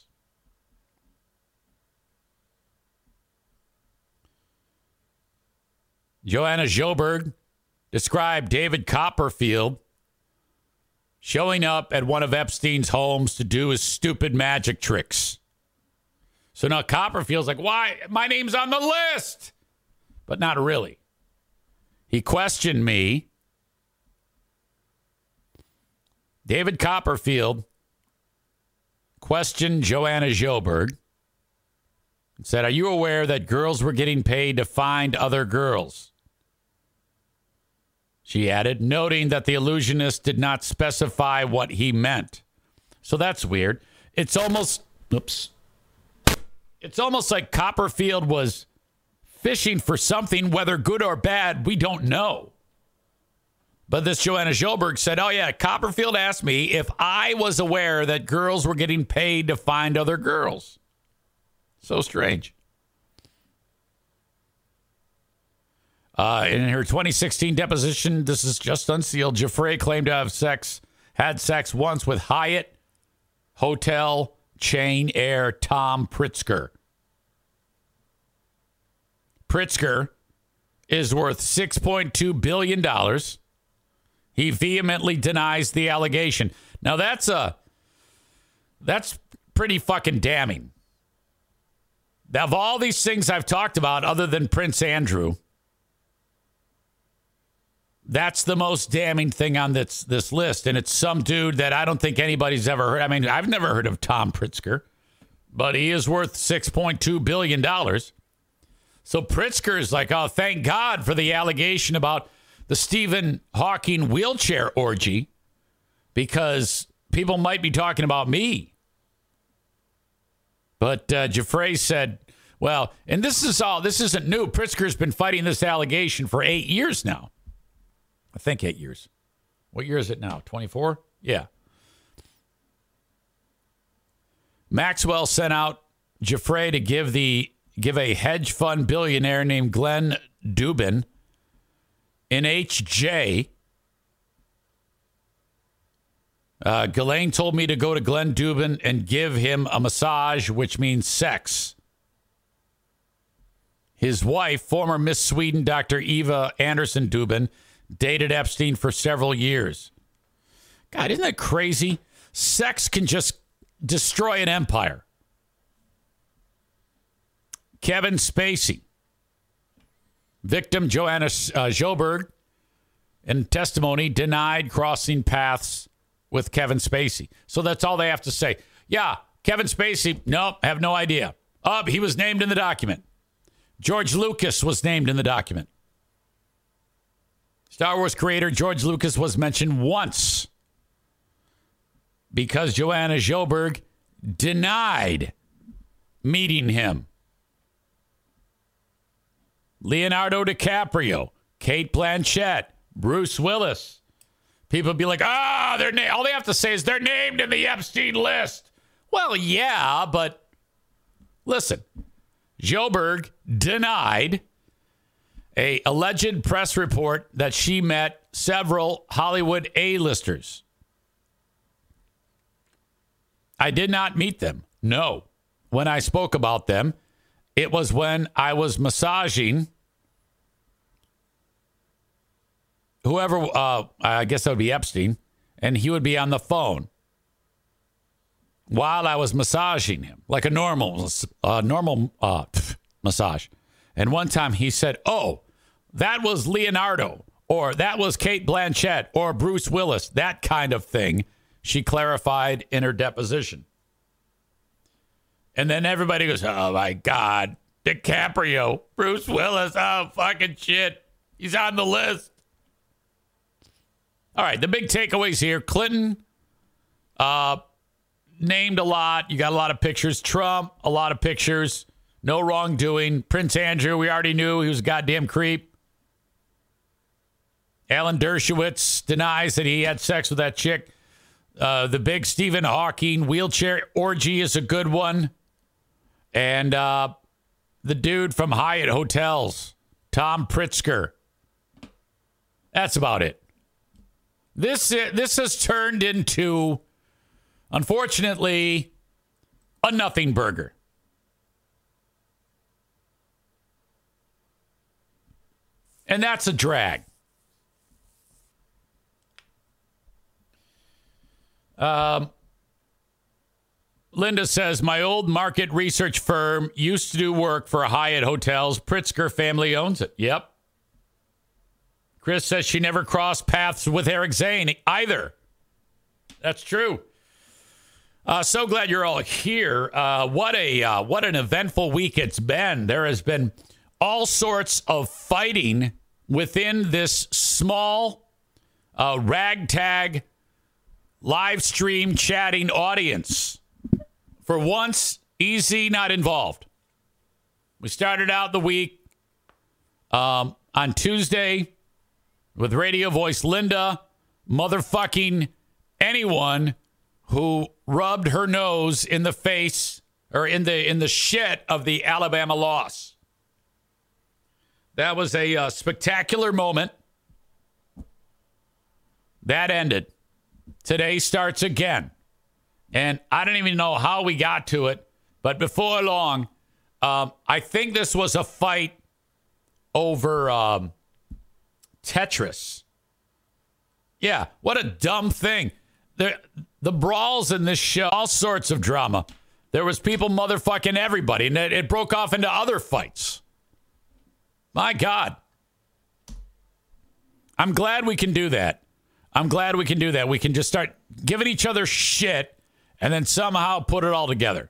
Joanna Sjoberg described David Copperfield showing up at one of Epstein's homes to do his stupid magic tricks. So now Copperfield's like, why? My name's on the list. But not really. He questioned me. David Copperfield questioned Joanna Sjoberg and said, are you aware that girls were getting paid to find other girls? She added, noting that the illusionist did not specify what he meant. So that's weird. It's almost like Copperfield was fishing for something, whether good or bad, we don't know. But this Joanna Sjoberg said, oh, yeah, Copperfield asked me if I was aware that girls were getting paid to find other girls. So strange. In her 2016 deposition, this is just unsealed, Giuffre claimed to have had sex once with Hyatt hotel chain heir Tom Pritzker. Pritzker is worth $6.2 billion. He vehemently denies the allegation. Now, that's pretty fucking damning. Of all these things I've talked about, other than Prince Andrew, that's the most damning thing on this list. And it's some dude that I don't think anybody's ever heard. I mean, I've never heard of Tom Pritzker, but he is worth $6.2 billion. So Pritzker is like, oh, thank God for the allegation about the Stephen Hawking wheelchair orgy, because people might be talking about me. But Giuffre said, well, and this isn't new. Pritzker's been fighting this allegation for 8 years now. I think 8 years. What year is it now? 24? Yeah. Maxwell sent out Giuffre to give a hedge fund billionaire named Glenn Dubin an HJ. Ghislaine told me to go to Glenn Dubin and give him a massage, which means sex. His wife, former Miss Sweden, Dr. Eva Anderson Dubin, dated Epstein for several years. God, isn't that crazy? Sex can just destroy an empire. Kevin Spacey. Victim Joanna Sjoberg, in testimony, denied crossing paths with Kevin Spacey. So that's all they have to say. Yeah, Kevin Spacey, nope, have no idea. Oh, he was named in the document. George Lucas was named in the document. Star Wars creator George Lucas was mentioned once because Joanna Sjoberg denied meeting him. Leonardo DiCaprio, Cate Blanchett, Bruce Willis. People be like, all they have to say is they're named in the Epstein list. Well, yeah, but listen, Sjoberg denied a alleged press report that she met several Hollywood A-listers. I did not meet them. No. When I spoke about them, It was when I was massaging whoever, I guess that would be Epstein, and he would be on the phone while I was massaging him, like a normal massage. And one time he said, "Oh, that was Leonardo, or that was Kate Blanchett, or Bruce Willis," that kind of thing. She clarified in her deposition. And then everybody goes, "Oh, my God, DiCaprio, Bruce Willis, oh, fucking shit. He's on the list." All right, the big takeaways here. Clinton named a lot. You got a lot of pictures. Trump, a lot of pictures. No wrongdoing. Prince Andrew, we already knew he was a goddamn creep. Alan Dershowitz denies that he had sex with that chick. The big Stephen Hawking wheelchair orgy is a good one. And the dude from Hyatt Hotels, Tom Pritzker. That's about it. This has turned into, unfortunately, a nothing burger. And that's a drag. Linda says, my old market research firm used to do work for Hyatt Hotels. Pritzker family owns it. Yep. Chris says she never crossed paths with Eric Zane either. That's true. So glad you're all here. What an eventful week it's been. There has been all sorts of fighting within this small ragtag live stream chatting audience. For once, easy, not involved. We started out the week on Tuesday with radio voice Linda motherfucking anyone who rubbed her nose in the face or in the shit of the Alabama loss. That was a spectacular moment. That ended. Today starts again. And I don't even know how we got to it, but before long, I think this was a fight over Tetris. Yeah, what a dumb thing. The brawls in this show, all sorts of drama. There was people motherfucking everybody, and it broke off into other fights. My God. I'm glad we can do that. We can just start giving each other shit and then somehow put it all together.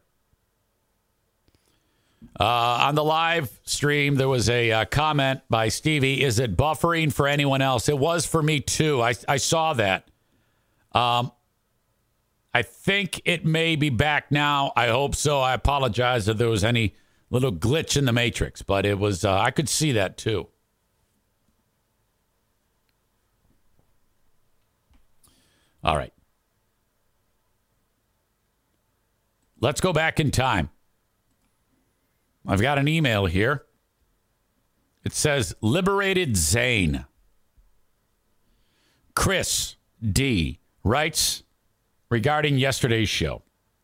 On the live stream, there was a comment by Stevie. Is it buffering for anyone else? It was for me, too. I saw that. I think it may be back now. I hope so. I apologize if there was any little glitch in the matrix, but it was. I could see that, too. All right. Let's go back in time. I've got an email here. It says, Liberated Zane. Chris D. writes regarding yesterday's show.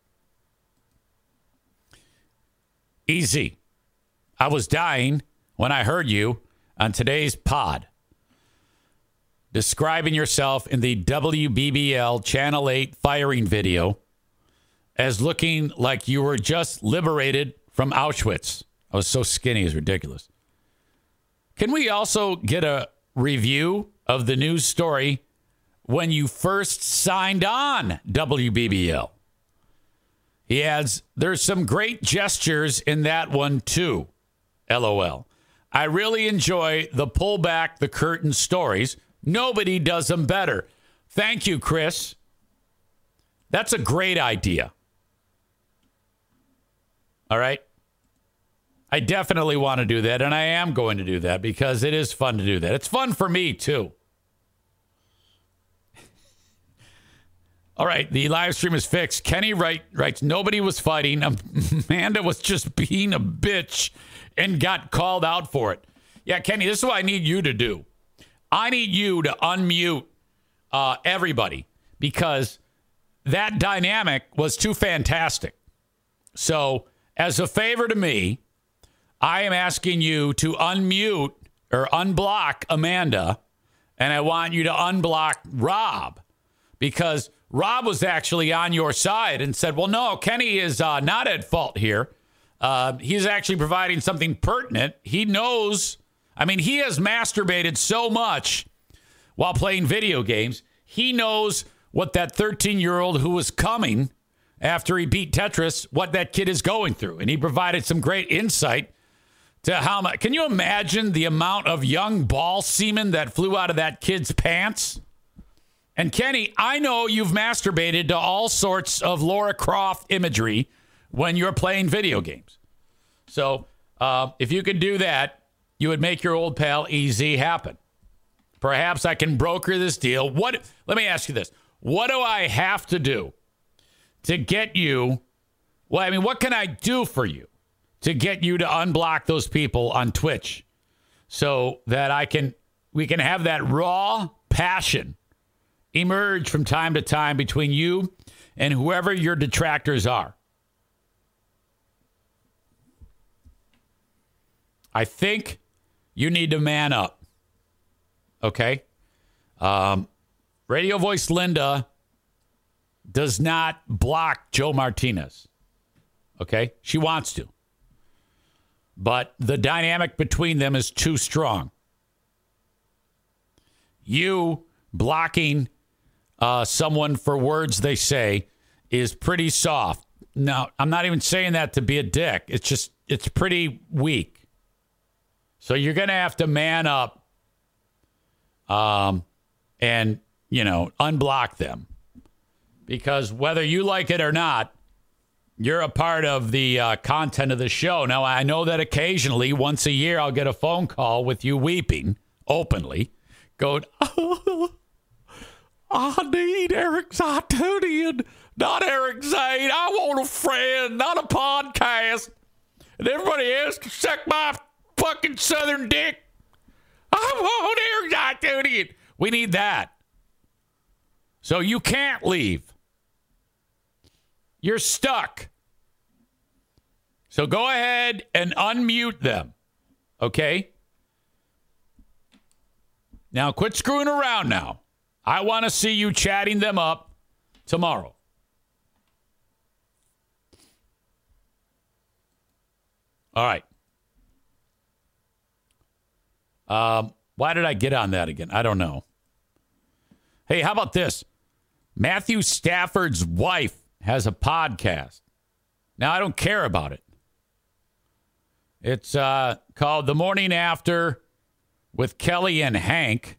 Easy. I was dying when I heard you on today's pod describing yourself in the WBBL Channel 8 firing video as looking like you were just liberated from Auschwitz. I was so skinny, it's ridiculous. Can we also get a review of the news story when you first signed on WBBL? He adds, there's some great gestures in that one too. LOL. I really enjoy the pull back the curtain stories. Nobody does them better. Thank you, Chris. That's a great idea. All right. I definitely want to do that, and I am going to do that because it is fun to do that. It's fun for me, too. All right, the live stream is fixed. Kenny writes, nobody was fighting. Amanda was just being a bitch and got called out for it. Yeah, Kenny, this is what I need you to do. I need you to unmute everybody because that dynamic was too fantastic. So, as a favor to me, I am asking you to unmute or unblock Amanda, and I want you to unblock Rob, because Rob was actually on your side and said, well, no, Kenny is not at fault here. He's actually providing something pertinent. He knows. I mean, he has masturbated so much while playing video games. He knows what that 13-year-old who was coming after he beat Tetris, what that kid is going through. And he provided some great insight to how much. Can you imagine the amount of young ball semen that flew out of that kid's pants? And Kenny, I know you've masturbated to all sorts of Lara Croft imagery when you're playing video games. So if you could do that, you would make your old pal EZ happen. Perhaps I can broker this deal. Let me ask you this. What do I have to do to get you? Well, I mean, what can I do for you to get you to unblock those people on Twitch so that we can have that raw passion emerge from time to time between you and whoever your detractors are? I think you need to man up. Okay? Radio Voice Linda does not block Joe Martinez. Okay? She wants to. But the dynamic between them is too strong. You blocking someone for words they say is pretty soft. Now, I'm not even saying that to be a dick. It's pretty weak. So you're going to have to man up and, unblock them. Because whether you like it or not, you're a part of the content of the show. Now, I know that occasionally, once a year, I'll get a phone call with you weeping openly, going, I need Eric Zaitunian, not Eric Zane. I want a friend, not a podcast. And everybody else can suck my fucking southern dick. I want Eric Zaitunian. We need that. So you can't leave. You're stuck. So go ahead and unmute them. Okay? Now quit screwing around now. I want to see you chatting them up tomorrow. All right. Why did I get on that again? I don't know. Hey, how about this? Matthew Stafford's wife has a podcast. Now, I don't care about it. It's called The Morning After with Kelly and Hank.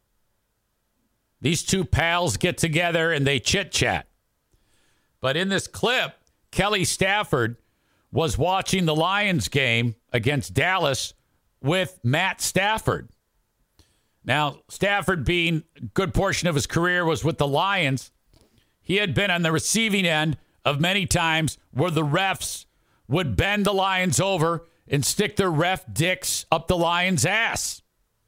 These two pals get together and they chit-chat. But in this clip, Kelly Stafford was watching the Lions game against Dallas with Matt Stafford. Now, Stafford, being a good portion of his career was with the Lions, he had been on the receiving end of many times where the refs would bend the Lions over and stick their ref dicks up the Lions' ass.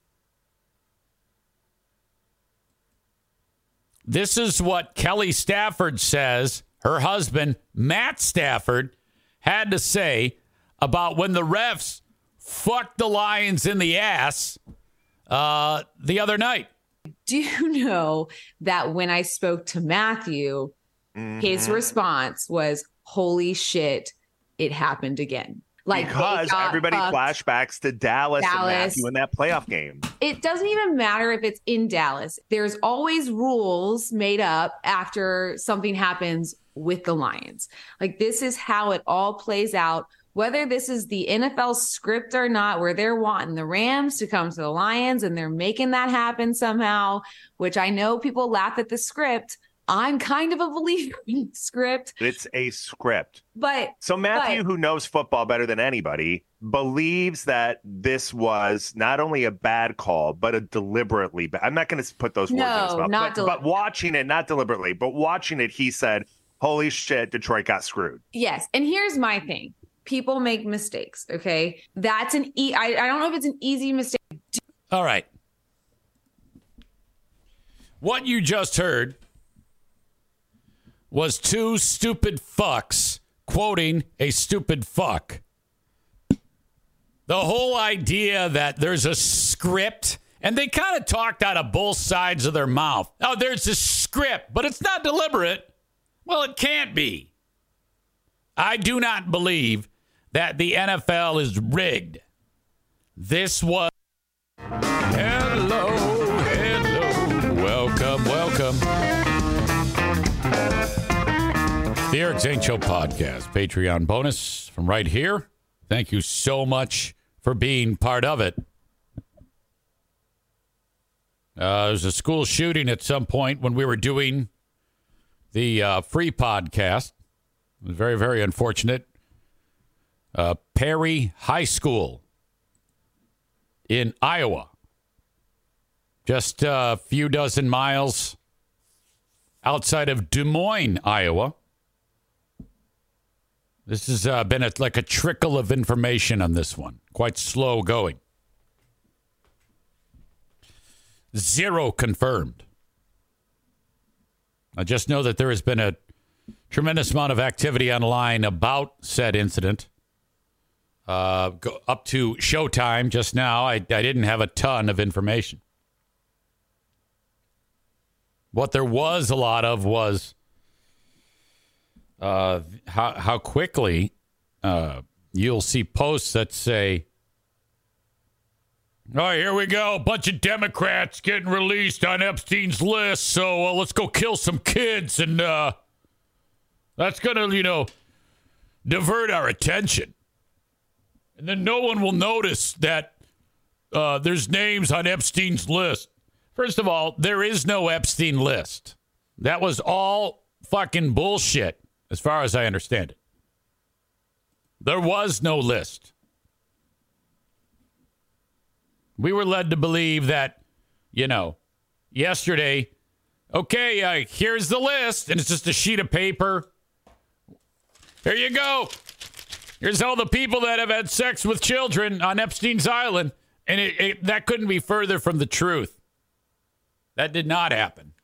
This is what Kelly Stafford says her husband, Matt Stafford, had to say about when the refs fucked the Lions in the ass the other night. Do you know that when I spoke to Matthew, his response was, holy shit, it happened again. Like, because everybody flashbacks to Dallas and Matthew in that playoff game. It doesn't even matter if it's in Dallas. There's always rules made up after something happens with the Lions. Like, this is how it all plays out. Whether this is the NFL script or not, where they're wanting the Rams to come to the Lions and they're making that happen somehow, which I know people laugh at the script. I'm kind of a believer in the script. It's a script. So Matthew, who knows football better than anybody, believes that this was not only a bad call, but a deliberately bad. I'm not going to put those words in his mouth. But watching it, not deliberately, but watching it, he said, holy shit, Detroit got screwed. Yes. And here's my thing. People make mistakes, okay? That's I don't know if it's an easy mistake. All right. What you just heard was two stupid fucks quoting a stupid fuck. The whole idea that there's a script, and they kind of talked out of both sides of their mouth. Oh, there's a script, but it's not deliberate. Well, it can't be. I do not believe that the NFL is rigged. This was... Hello. Welcome. The Eric Zane Show podcast, Patreon bonus from right here. Thank you so much for being part of it. There was a school shooting at some point when we were doing the free podcast. It was very, very unfortunate. Perry High School in Iowa. Just a few dozen miles outside of Des Moines, Iowa. This has been like a trickle of information on this one. Quite slow going. Zero confirmed. I just know that there has been a tremendous amount of activity online about said incident. Up to showtime just now, I didn't have a ton of information. What there was a lot of was how quickly you'll see posts that say, "Oh, here we go. A bunch of Democrats getting released on Epstein's list. So let's go kill some kids. And that's going to, divert our attention. And then no one will notice that there's names on Epstein's list." First of all, there is no Epstein list. That was all fucking bullshit, as far as I understand it. There was no list. We were led to believe that, yesterday, okay, here's the list, and it's just a sheet of paper. Here you go. Here's all the people that have had sex with children on Epstein's Island, and that couldn't be further from the truth. That did not happen.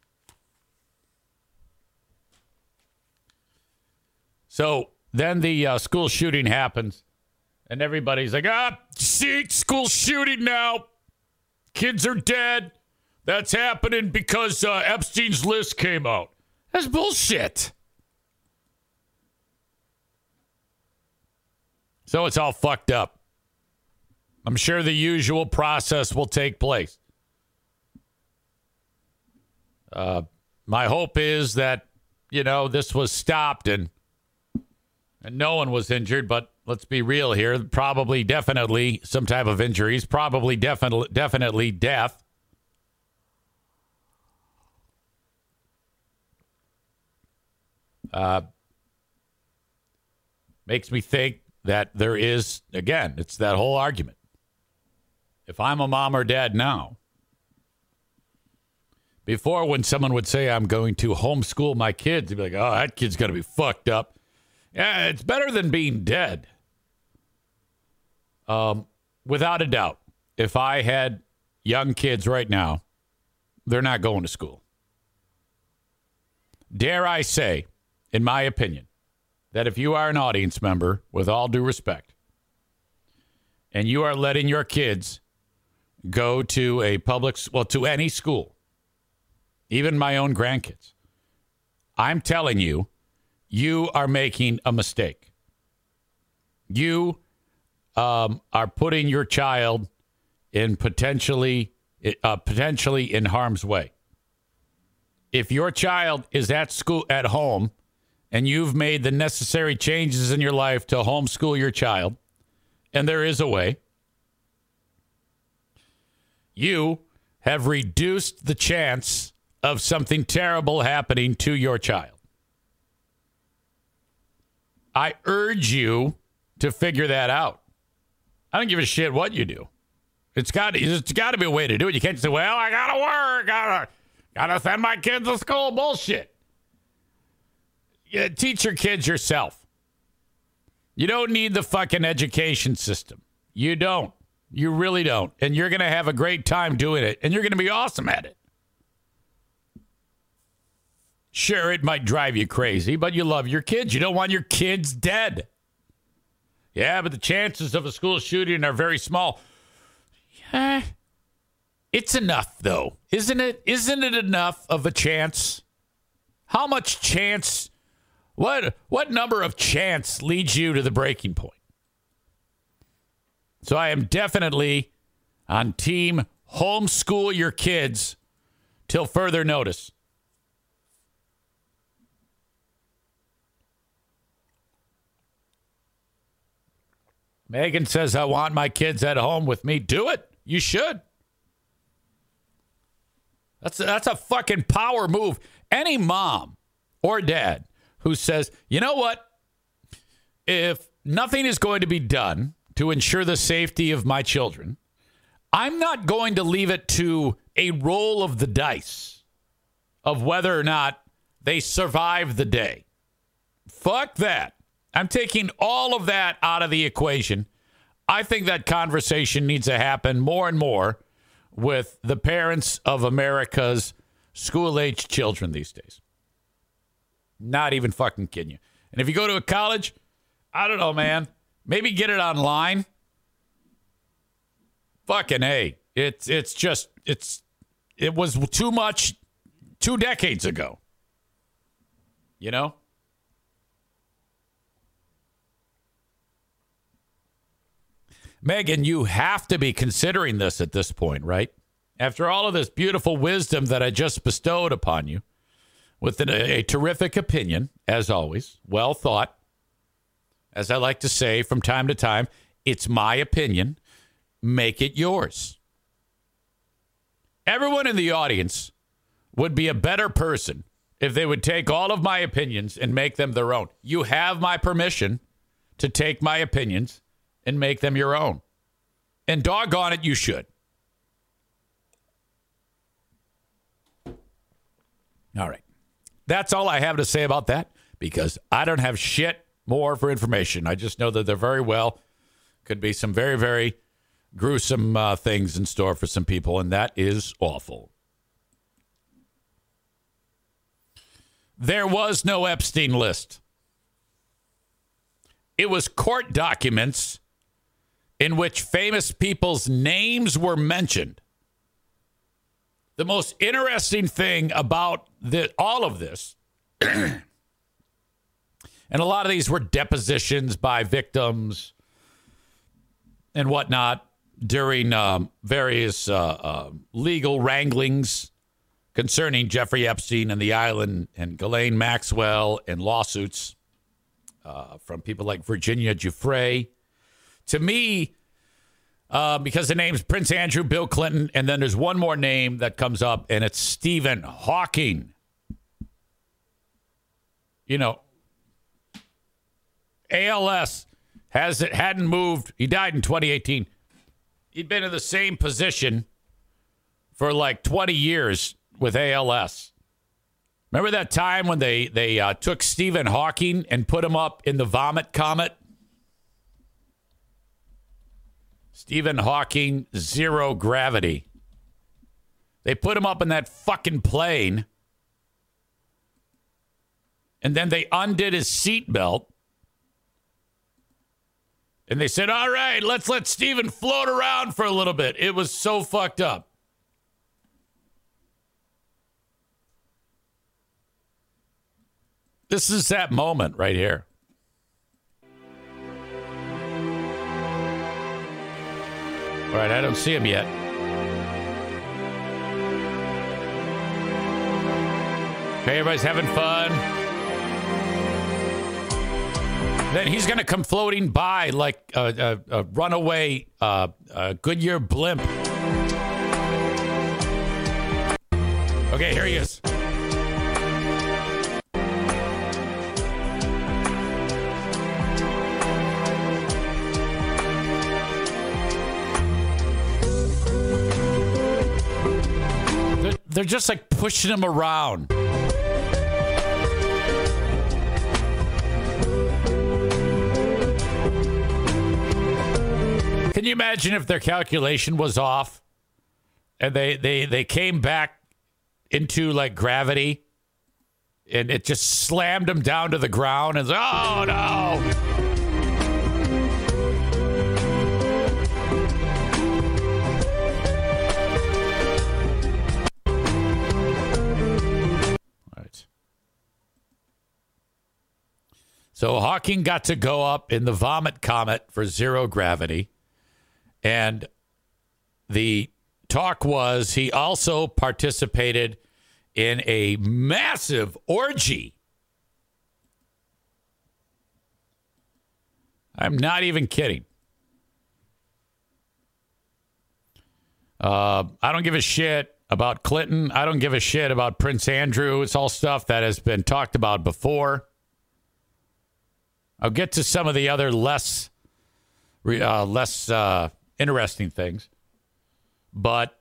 So then the school shooting happens, and everybody's like, see, school shooting now. Kids are dead. That's happening because Epstein's list came out. That's bullshit. So it's all fucked up. I'm sure the usual process will take place. My hope is that, this was stopped and no one was injured, but let's be real here. Probably, definitely some type of injuries, probably, definitely death. Makes me think that there is, again, it's that whole argument. If I'm a mom or dad now, before, when someone would say, I'm going to homeschool my kids, they'd be like, oh, that kid's going to be fucked up. Yeah, it's better than being dead. Without a doubt, if I had young kids right now, they're not going to school. Dare I say, in my opinion, that if you are an audience member, with all due respect, and you are letting your kids go to to any school, even my own grandkids, I'm telling you, you are making a mistake. You are putting your child in potentially in harm's way. If your child is at school, at home, and you've made the necessary changes in your life to homeschool your child, and there is a way, you have reduced the chance of something terrible happening to your child. I urge you to figure that out. I don't give a shit what you do. It's got to be a way to do it. You can't say, well, I got to work. Gotta send my kids to school. Bullshit. Teach your kids yourself. You don't need the fucking education system. You don't. You really don't. And you're going to have a great time doing it. And you're going to be awesome at it. Sure, it might drive you crazy, but you love your kids. You don't want your kids dead. Yeah, but the chances of a school shooting are very small. Yeah. It's enough, though, isn't it? Isn't it enough of a chance? How much chance? What number of chance leads you to the breaking point? So I am definitely on team homeschool your kids till further notice. Megan says, I want my kids at home with me. Do it. You should. That's a fucking power move. Any mom or dad who says, you know what? If nothing is going to be done to ensure the safety of my children, I'm not going to leave it to a roll of the dice of whether or not they survive the day. Fuck that. I'm taking all of that out of the equation. I think that conversation needs to happen more and more with the parents of America's school-age children these days. Not even fucking kidding you. And if you go to a college, I don't know, man. Maybe get it online. Fucking A. It was too much 2 decades ago. You know? Megan, you have to be considering this at this point, right? After all of this beautiful wisdom that I just bestowed upon you, with a terrific opinion, as always, well thought. As I like to say from time to time, it's my opinion. Make it yours. Everyone in the audience would be a better person if they would take all of my opinions and make them their own. You have my permission to take my opinions and make them your own. And doggone it, you should. All right. That's all I have to say about that, because I don't have shit more for information. I just know that there very well could be some very, very gruesome things in store for some people, and that is awful. There was no Epstein list. It was court documents in which famous people's names were mentioned. The most interesting thing about all of this, and a lot of these were depositions by victims and whatnot during various legal wranglings concerning Jeffrey Epstein and the island and Ghislaine Maxwell and lawsuits from people like Virginia Giuffre. To me, because the name's Prince Andrew, Bill Clinton, and then there's one more name that comes up, and it's Stephen Hawking. You know, ALS hadn't moved. He died in 2018. He'd been in the same position for like 20 years with ALS. Remember that time when they took Stephen Hawking and put him up in the vomit comet? Stephen Hawking, zero gravity. They put him up in that fucking plane, and then they undid his seatbelt, and they said, all right, let's let Stephen float around for a little bit. It was so fucked up. This is that moment right here. All right, I don't see him yet. Okay, everybody's having fun. Then he's going to come floating by like a runaway Goodyear blimp. Okay, here he is. They're just like pushing him around. Can you imagine if their calculation was off and they came back into like gravity and it just slammed them down to the ground and oh no. So Hawking got to go up in the Vomit Comet for zero gravity. And the talk was he also participated in a massive orgy. I'm not even kidding. I don't give a shit about Clinton. I don't give a shit about Prince Andrew. It's all stuff that has been talked about before. I'll get to some of the other less interesting things. But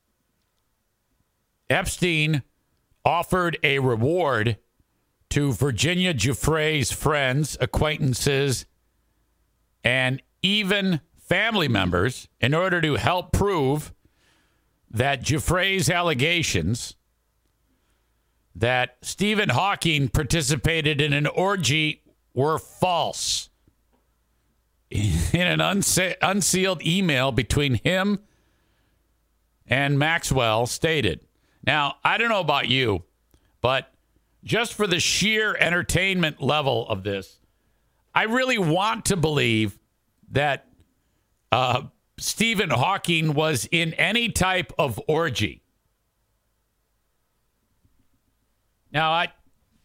Epstein offered a reward to Virginia Giuffre's friends, acquaintances, and even family members in order to help prove that Giuffre's allegations that Stephen Hawking participated in an orgy were false. In an unsealed email between him and Maxwell stated. Now, I don't know about you, but just for the sheer entertainment level of this, I really want to believe that Stephen Hawking was in any type of orgy. Now, I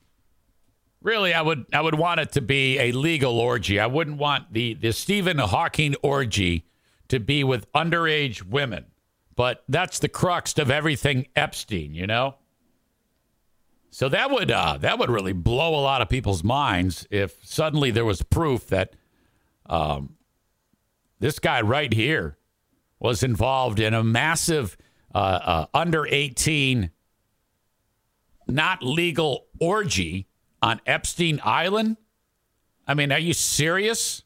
would want it to be a legal orgy. I wouldn't want the Stephen Hawking orgy to be with underage women. But that's the crux of everything Epstein, you know? So that would really blow a lot of people's minds if suddenly there was proof that this guy right here was involved in a massive under 18 not legal orgy on Epstein Island. I mean, are you serious?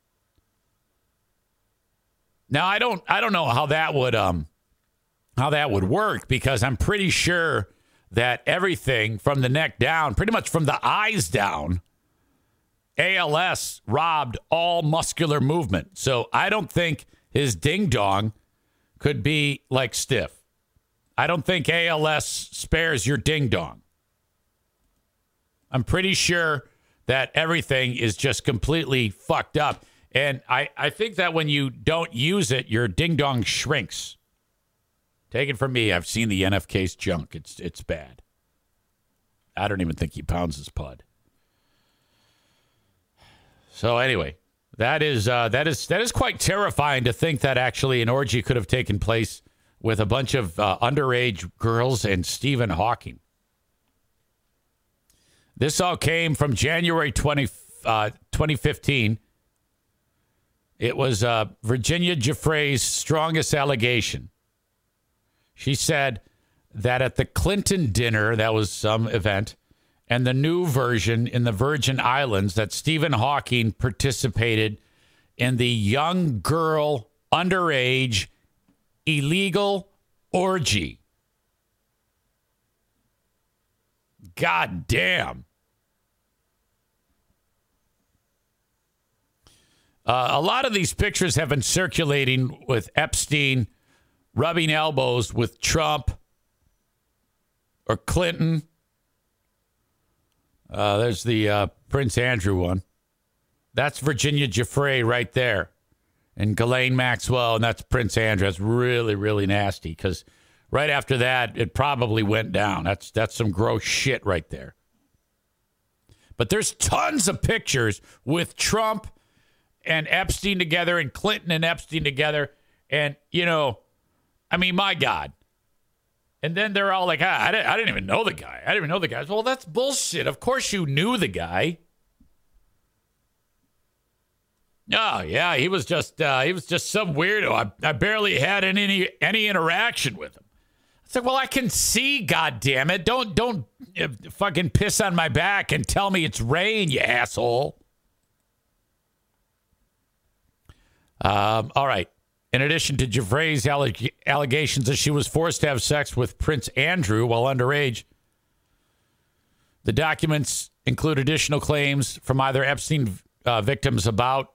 Now, I don't know how that would work, because I'm pretty sure that everything from the neck down, pretty much from the eyes down, ALS robbed all muscular movement. So I don't think his ding dong could be like stiff. I don't think ALS spares your ding dong. I'm pretty sure that everything is just completely fucked up. And I think that when you don't use it, your ding dong shrinks. Take it from me. I've seen the NFK's junk. It's bad. I don't even think he pounds his pud. So anyway, that is quite terrifying to think that actually an orgy could have taken place with a bunch of underage girls and Stephen Hawking. This all came from January 2015. It was Virginia Giuffre's strongest allegation. She said that at the Clinton dinner, that was some event, and the new version in the Virgin Islands, that Stephen Hawking participated in the young girl underage illegal orgy. God damn. A lot of these pictures have been circulating with Epstein rubbing elbows with Trump or Clinton. There's the Prince Andrew one. That's Virginia Giuffre right there. And Ghislaine Maxwell, and that's Prince Andrew. That's really, really nasty, because right after that, it probably went down. That's some gross shit right there. But there's tons of pictures with Trump and Epstein together and Clinton and Epstein together. And, you know, I mean, my God. And then they're all like, I didn't even know the guy. I didn't even know the guy. Well, that's bullshit. Of course you knew the guy. Oh, yeah, he was just some weirdo. I barely had any interaction with him. It's like, well, I can see, goddammit. Don't fucking piss on my back and tell me it's rain, you asshole. All right. In addition to Giuffre's allegations that she was forced to have sex with Prince Andrew while underage, the documents include additional claims from either Epstein victims about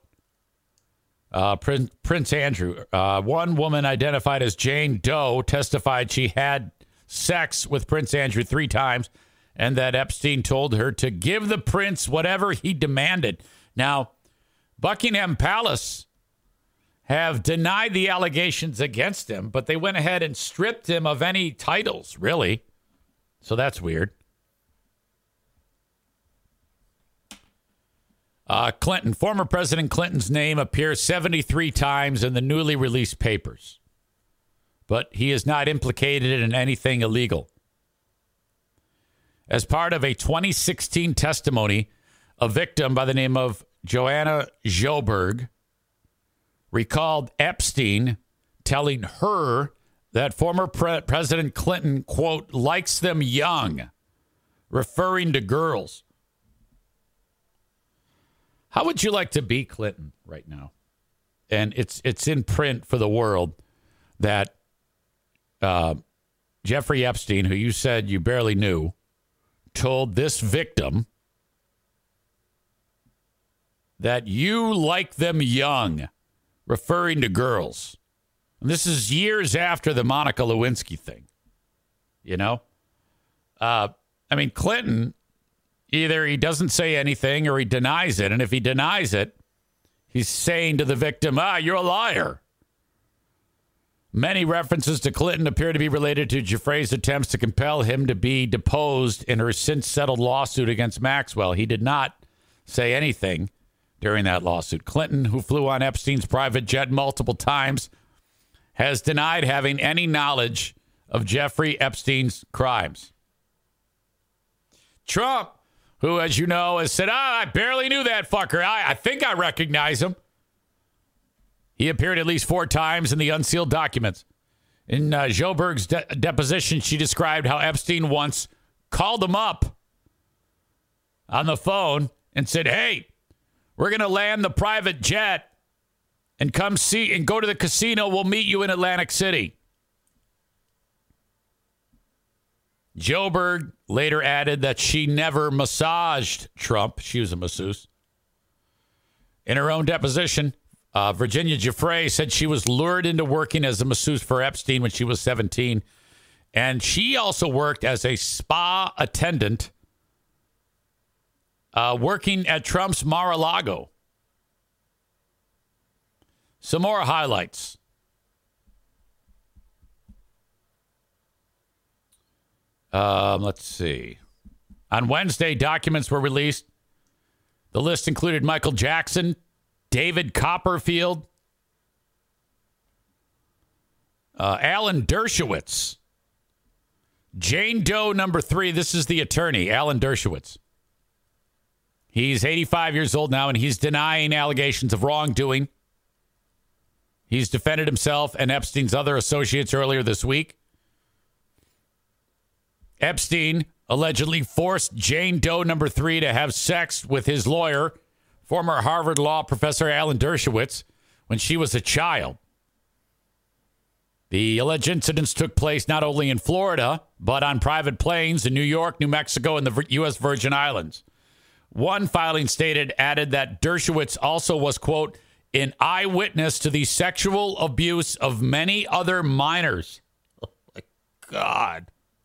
Prince Andrew. One woman identified as Jane Doe testified she had sex with Prince Andrew 3 times and that Epstein told her to give the prince whatever he demanded. Now, Buckingham Palace have denied the allegations against him, but they went ahead and stripped him of any titles, really. So that's weird. Clinton, former President Clinton's name appears 73 times in the newly released papers, but he is not implicated in anything illegal. As part of a 2016 testimony, a victim by the name of Joanna Sjoberg recalled Epstein telling her that former President Clinton, quote, likes them young, referring to girls. How would you like to be Clinton right now? And it's in print for the world that Jeffrey Epstein, who you said you barely knew, told this victim that you like them young, referring to girls. And this is years after the Monica Lewinsky thing. You know? Clinton, either he doesn't say anything or he denies it. And if he denies it, he's saying to the victim, you're a liar. Many references to Clinton appear to be related to Giuffre's attempts to compel him to be deposed in her since-settled lawsuit against Maxwell. He did not say anything during that lawsuit. Clinton, who flew on Epstein's private jet multiple times, has denied having any knowledge of Jeffrey Epstein's crimes. Trump, who, as you know, has said, I barely knew that fucker. I think I recognize him. He appeared at least 4 times in the unsealed documents. In Sjoberg's deposition, she described how Epstein once called him up on the phone and said, hey, we're going to land the private jet and come see and go to the casino. We'll meet you in Atlantic City. Sjoberg later added that she never massaged Trump. She was a masseuse. In her own deposition, Virginia Giuffre said she was lured into working as a masseuse for Epstein when she was 17. And she also worked as a spa attendant working at Trump's Mar-a-Lago. Some more highlights. Let's see. On Wednesday, documents were released. The list included Michael Jackson, David Copperfield, Alan Dershowitz, Jane Doe number 3. This is the attorney, Alan Dershowitz. He's 85 years old now, and he's denying allegations of wrongdoing. He's defended himself and Epstein's other associates earlier this week. Epstein allegedly forced Jane Doe number 3 to have sex with his lawyer, former Harvard Law professor Alan Dershowitz, when she was a child. The alleged incidents took place not only in Florida, but on private planes in New York, New Mexico, and the U.S. Virgin Islands. One filing added that Dershowitz also was, quote, an eyewitness to the sexual abuse of many other minors. Oh, my God.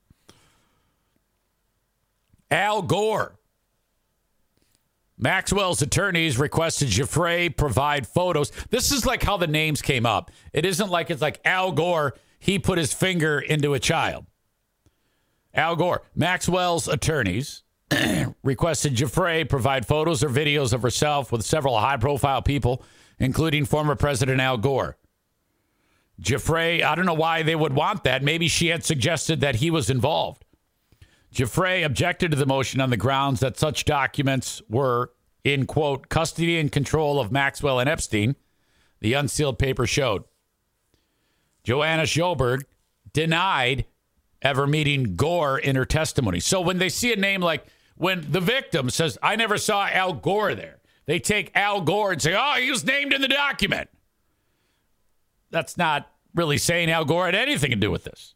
Al Gore. Maxwell's attorneys requested Giuffre provide photos. This is like how the names came up. It isn't like it's like Al Gore, he put his finger into a child. Al Gore. Maxwell's attorneys requested Giuffre provide photos or videos of herself with several high-profile people, including former President Al Gore. Giuffre, I don't know why they would want that. Maybe she had suggested that he was involved. Giuffre objected to the motion on the grounds that such documents were in, quote, custody and control of Maxwell and Epstein, the unsealed paper showed. Joanna Sjoberg denied ever meeting Gore in her testimony. So when they see a name like, when the victim says, I never saw Al Gore there, they take Al Gore and say, oh, he was named in the document. That's not really saying Al Gore had anything to do with this.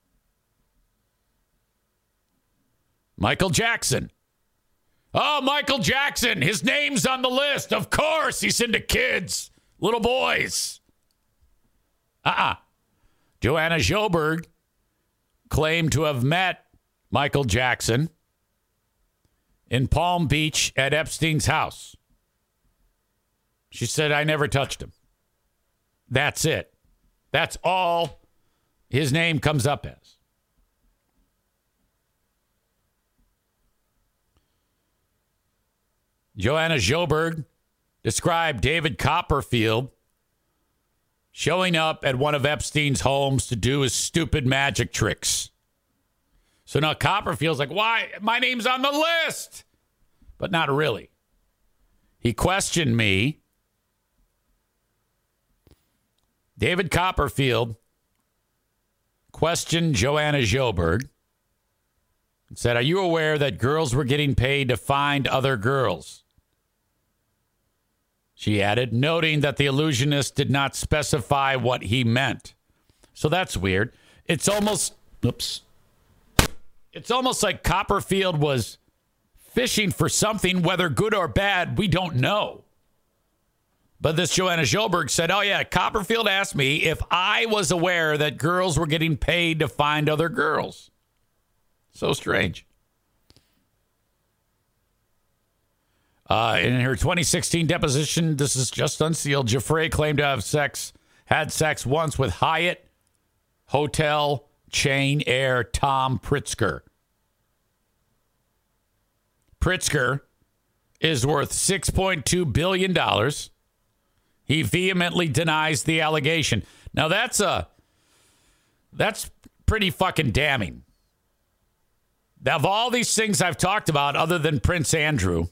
Michael Jackson. Oh, Michael Jackson. His name's on the list. Of course, he's into kids, little boys. Joanna Sjoberg claimed to have met Michael Jackson in Palm Beach at Epstein's house. She said, I never touched him. That's it. That's all his name comes up as. Joanna Sjoberg described David Copperfield showing up at one of Epstein's homes to do his stupid magic tricks. So now Copperfield's like, why? My name's on the list. But not really. He questioned me. David Copperfield questioned Joanna Sjoberg and said, are you aware that girls were getting paid to find other girls? She added, noting that the illusionist did not specify what he meant. So that's weird. It's almost like Copperfield was fishing for something, whether good or bad, we don't know. But this Joanna Sjoberg said, oh, yeah, Copperfield asked me if I was aware that girls were getting paid to find other girls. So strange. In her 2016 deposition, this is just unsealed, Giuffre claimed to have had sex once with Hyatt hotel chain heir Tom Pritzker. Pritzker is worth $6.2 billion. He vehemently denies the allegation. Now, that's pretty fucking damning. Of all these things I've talked about, other than Prince Andrew,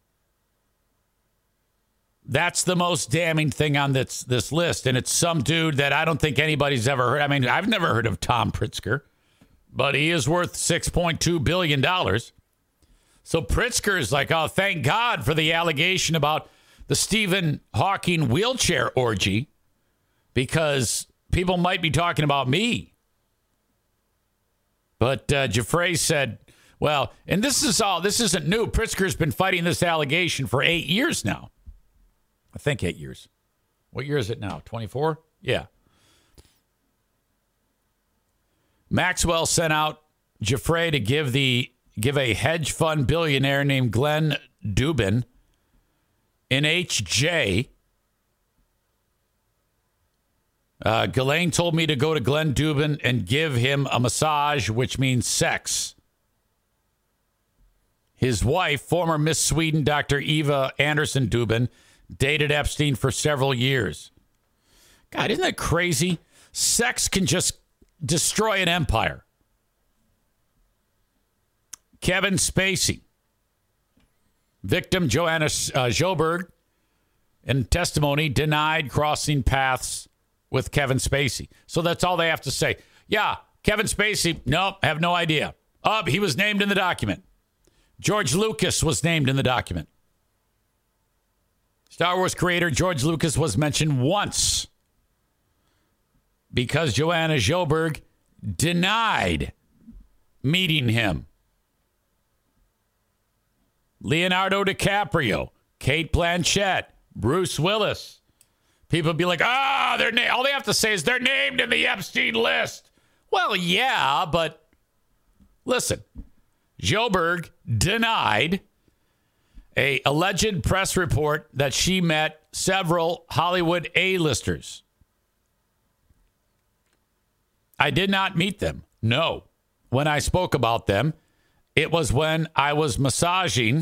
that's the most damning thing on this list. And it's some dude that I don't think anybody's ever heard. I mean, I've never heard of Tom Pritzker, but he is worth $6.2 billion. So Pritzker is like, oh, thank God for the allegation about the Stephen Hawking wheelchair orgy, because people might be talking about me. But Giuffre said, well, and this isn't new. Pritzker's been fighting this allegation for 8 years now. I think 8 years. What year is it now? 24? Yeah. Maxwell sent out Giuffre to give a hedge fund billionaire named Glenn Dubin an HJ. Ghislaine told me to go to Glenn Dubin and give him a massage, which means sex. His wife, former Miss Sweden, Dr. Eva Anderson Dubin, dated Epstein for several years. God, isn't that crazy? Sex can just destroy an empire. Kevin Spacey. Victim Joanna Sjoberg, in testimony, denied crossing paths with Kevin Spacey. So that's all they have to say. Yeah, Kevin Spacey, nope, have no idea. Oh, he was named in the document. George Lucas was named in the document. Star Wars creator George Lucas was mentioned once because Joanna Sjoberg denied meeting him. Leonardo DiCaprio, Cate Blanchett, Bruce Willis. People be like, all they have to say is they're named in the Epstein list. Well, yeah, but listen, Sjoberg denied a alleged press report that she met several Hollywood A-listers. I did not meet them. No. When I spoke about them, it was when I was massaging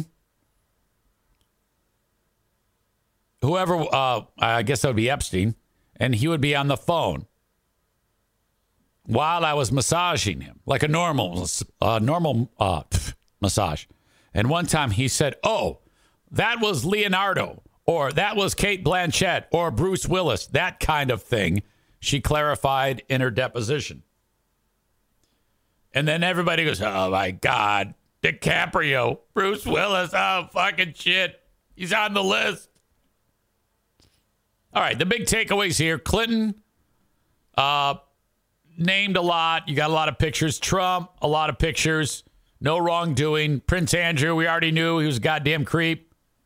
whoever, I guess that would be Epstein, and he would be on the phone while I was massaging him, like a normal massage. And one time he said, oh, that was Leonardo, or that was Cate Blanchett, or Bruce Willis, that kind of thing, she clarified in her deposition. And then everybody goes, oh, my God, DiCaprio, Bruce Willis, oh, fucking shit. He's on the list. All right, the big takeaways here. Clinton named a lot. You got a lot of pictures. Trump, a lot of pictures. No wrongdoing. Prince Andrew, we already knew he was a goddamn creep.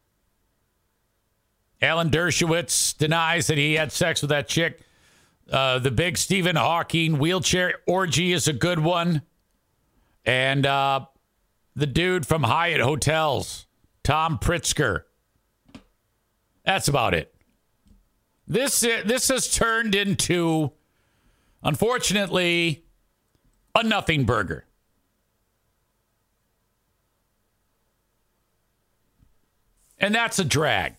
Alan Dershowitz denies that he had sex with that chick. The big Stephen Hawking wheelchair orgy is a good one. And the dude from Hyatt Hotels, Tom Pritzker. That's about it. This has turned into, unfortunately, a nothing burger. And that's a drag.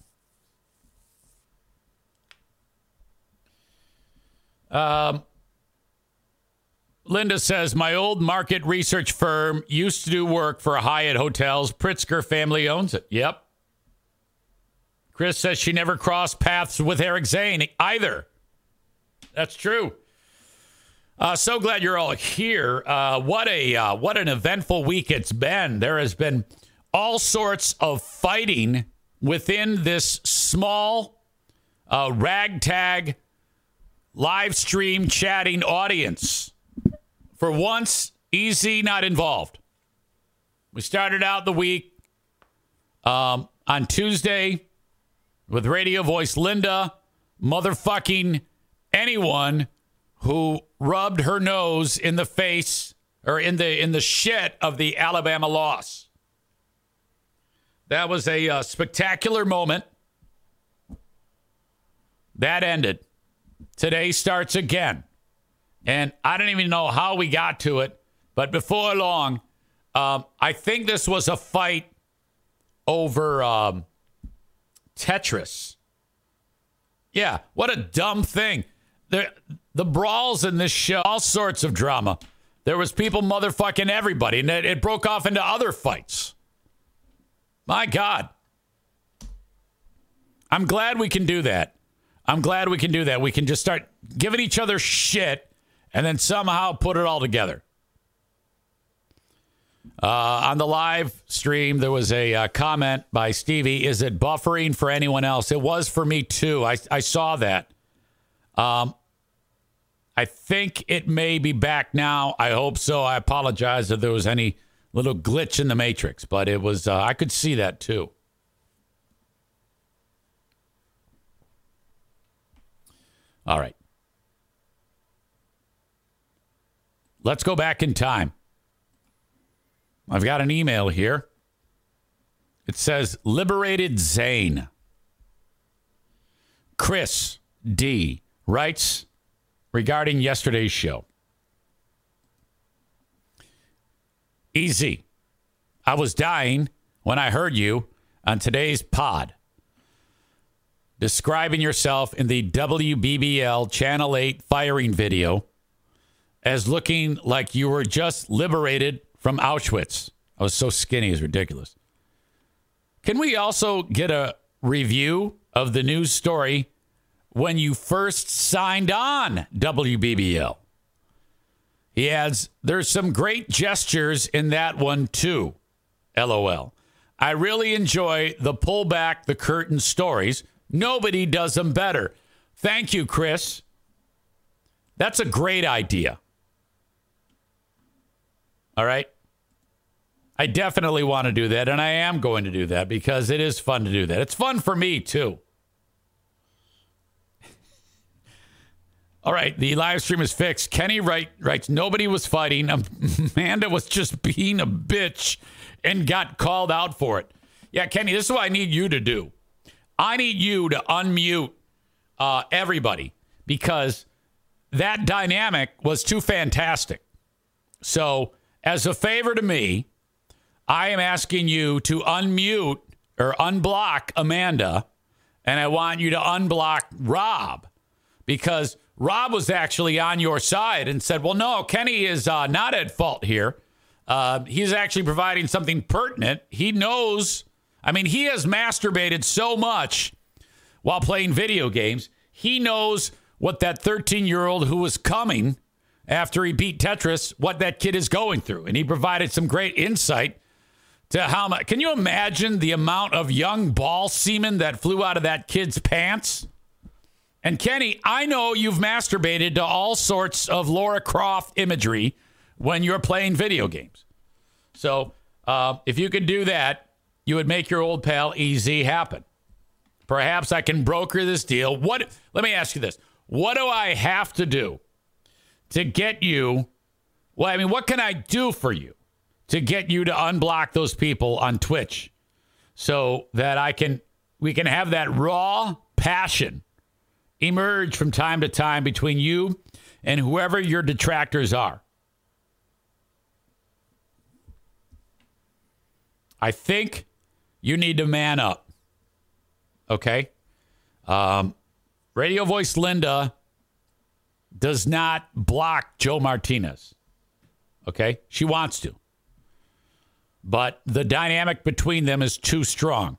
Linda says, my old market research firm used to do work for Hyatt Hotels. Pritzker family owns it. Yep. Chris says she never crossed paths with Eric Zane either. That's true. So glad you're all here. What an eventful week it's been. There has been all sorts of fighting within this small ragtag live stream chatting audience. For once, EZ not involved. We started out the week on Tuesday with radio voice Linda motherfucking anyone who rubbed her nose in the face or in the shit of the Alabama loss. That was a spectacular moment. That ended. Today starts again. And I don't even know how we got to it, but before long, I think this was a fight over Tetris. Yeah, what a dumb thing. The brawls in this show, all sorts of drama. There was people motherfucking everybody, and it broke off into other fights. My God. I'm glad we can do that. We can just start giving each other shit and then somehow put it all together. On the live stream, there was a comment by Stevie. Is it buffering for anyone else? It was for me, too. I saw that. I think it may be back now. I hope so. I apologize if there was any little glitch in the matrix, but it was. I could see that, too. All right. Let's go back in time. I've got an email here. It says, Liberated Zane. Chris D. writes regarding yesterday's show. Easy. I was dying when I heard you on today's pod describing yourself in the WBBL Channel 8 firing video as looking like you were just liberated from Auschwitz. I was so skinny, it's ridiculous. Can we also get a review of the news story when you first signed on WBBL? He adds, there's some great gestures in that one too. LOL. I really enjoy the pull back the curtain stories. Nobody does them better. Thank you, Chris. That's a great idea. All right. I definitely want to do that, and I am going to do that because it is fun to do that. It's fun for me, too. All right, the live stream is fixed. Kenny writes, nobody was fighting. Amanda was just being a bitch and got called out for it. Yeah, Kenny, this is what I need you to do. I need you to unmute everybody because that dynamic was too fantastic. So, as a favor to me, I am asking you to unmute or unblock Amanda, and I want you to unblock Rob because Rob was actually on your side and said, well, no, Kenny is not at fault here. He's actually providing something pertinent. He knows. I mean, he has masturbated so much while playing video games. He knows what that 13-year-old who was coming after he beat Tetris, what that kid is going through. And he provided some great insight to how much. Can you imagine the amount of young ball semen that flew out of that kid's pants? And Kenny, I know you've masturbated to all sorts of Lara Croft imagery when you're playing video games. So if you could do that, you would make your old pal EZ happen. Perhaps I can broker this deal. Let me ask you this. What do I have to do to get you? Well, I mean, what can I do for you to get you to unblock those people on Twitch so that we can have that raw passion emerge from time to time between you and whoever your detractors are. I think you need to man up. Okay? Radio Voice Linda does not block Joe Martinez. Okay? She wants to. But the dynamic between them is too strong.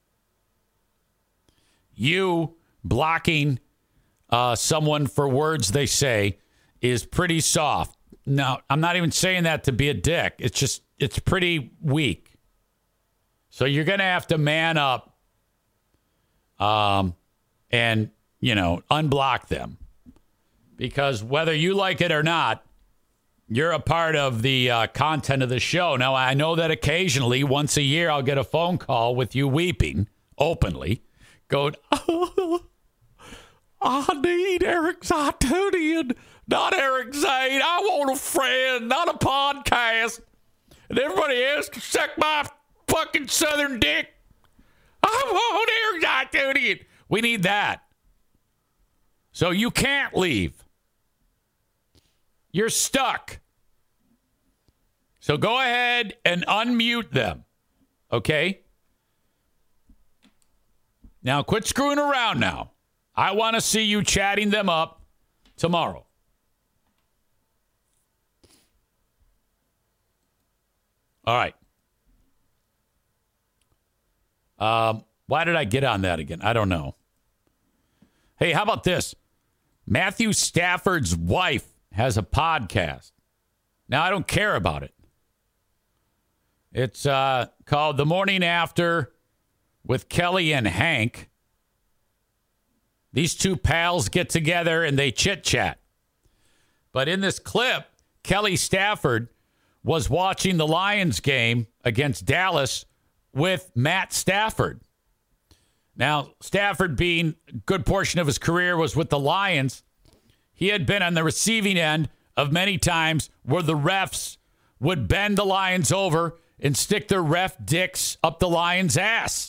You blocking someone for words they say is pretty soft. Now, I'm not even saying that to be a dick. It's pretty weak. So you're going to have to man up and, unblock them. Because whether you like it or not, you're a part of the content of the show. Now, I know that occasionally, once a year, I'll get a phone call with you weeping openly, going, I need Eric Zaitunian, not Eric Zane. I want a friend, not a podcast. And everybody else can suck my fucking southern dick. I want Eric Zaitunian. We need that. So you can't leave. You're stuck. So go ahead and unmute them. Okay? Now quit screwing around now. I want to see you chatting them up tomorrow. All right. Why did I get on that again? I don't know. Hey, how about this? Matthew Stafford's wife has a podcast. Now, I don't care about it. It's called The Morning After with Kelly and Hank. These two pals get together and they chit-chat. But in this clip, Kelly Stafford was watching the Lions game against Dallas with Matt Stafford. Now, Stafford, being a good portion of his career, was with the Lions. He had been on the receiving end of many times where the refs would bend the Lions over and stick their ref dicks up the Lions' ass.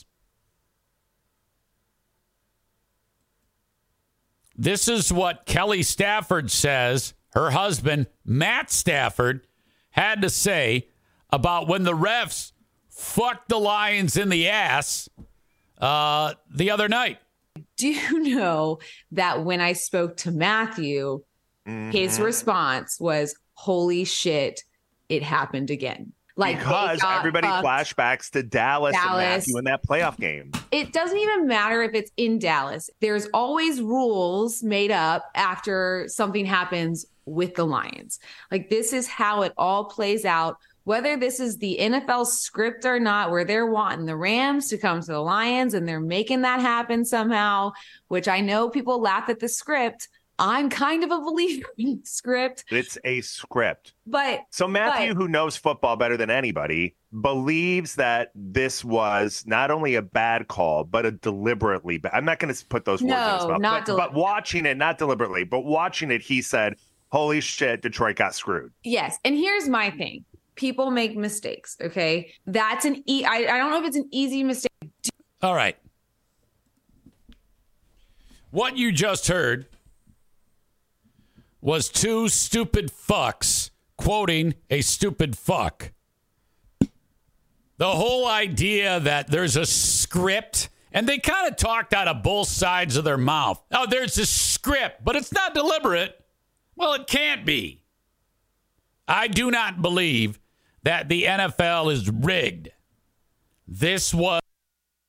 This is what Kelly Stafford says her husband, Matt Stafford, had to say about when the refs fucked the Lions in the ass the other night. Do you know that when I spoke to Matthew, his response was, holy shit, it happened again. Like, because everybody flashbacks to Dallas and Matthew in that playoff game. It doesn't even matter if it's in Dallas. There's always rules made up after something happens with the Lions. Like, this is how it all plays out. Whether this is the NFL script or not, where they're wanting the Rams to come to the Lions and they're making that happen somehow, which I know people laugh at the script. I'm kind of a believer in the script. It's a script. So Matthew, who knows football better than anybody, believes that this was not only a bad call, but a deliberately bad. I'm not going to put those words in his mouth. But watching it, not deliberately, but watching it, he said, holy shit, Detroit got screwed. Yes. And here's my thing. People make mistakes, okay? That's I don't know if it's an easy mistake. All right. What you just heard was two stupid fucks quoting a stupid fuck. The whole idea that there's a script, and they kind of talked out of both sides of their mouth. Oh, there's a script, but it's not deliberate. Well, it can't be. I do not believe that the NFL is rigged. This was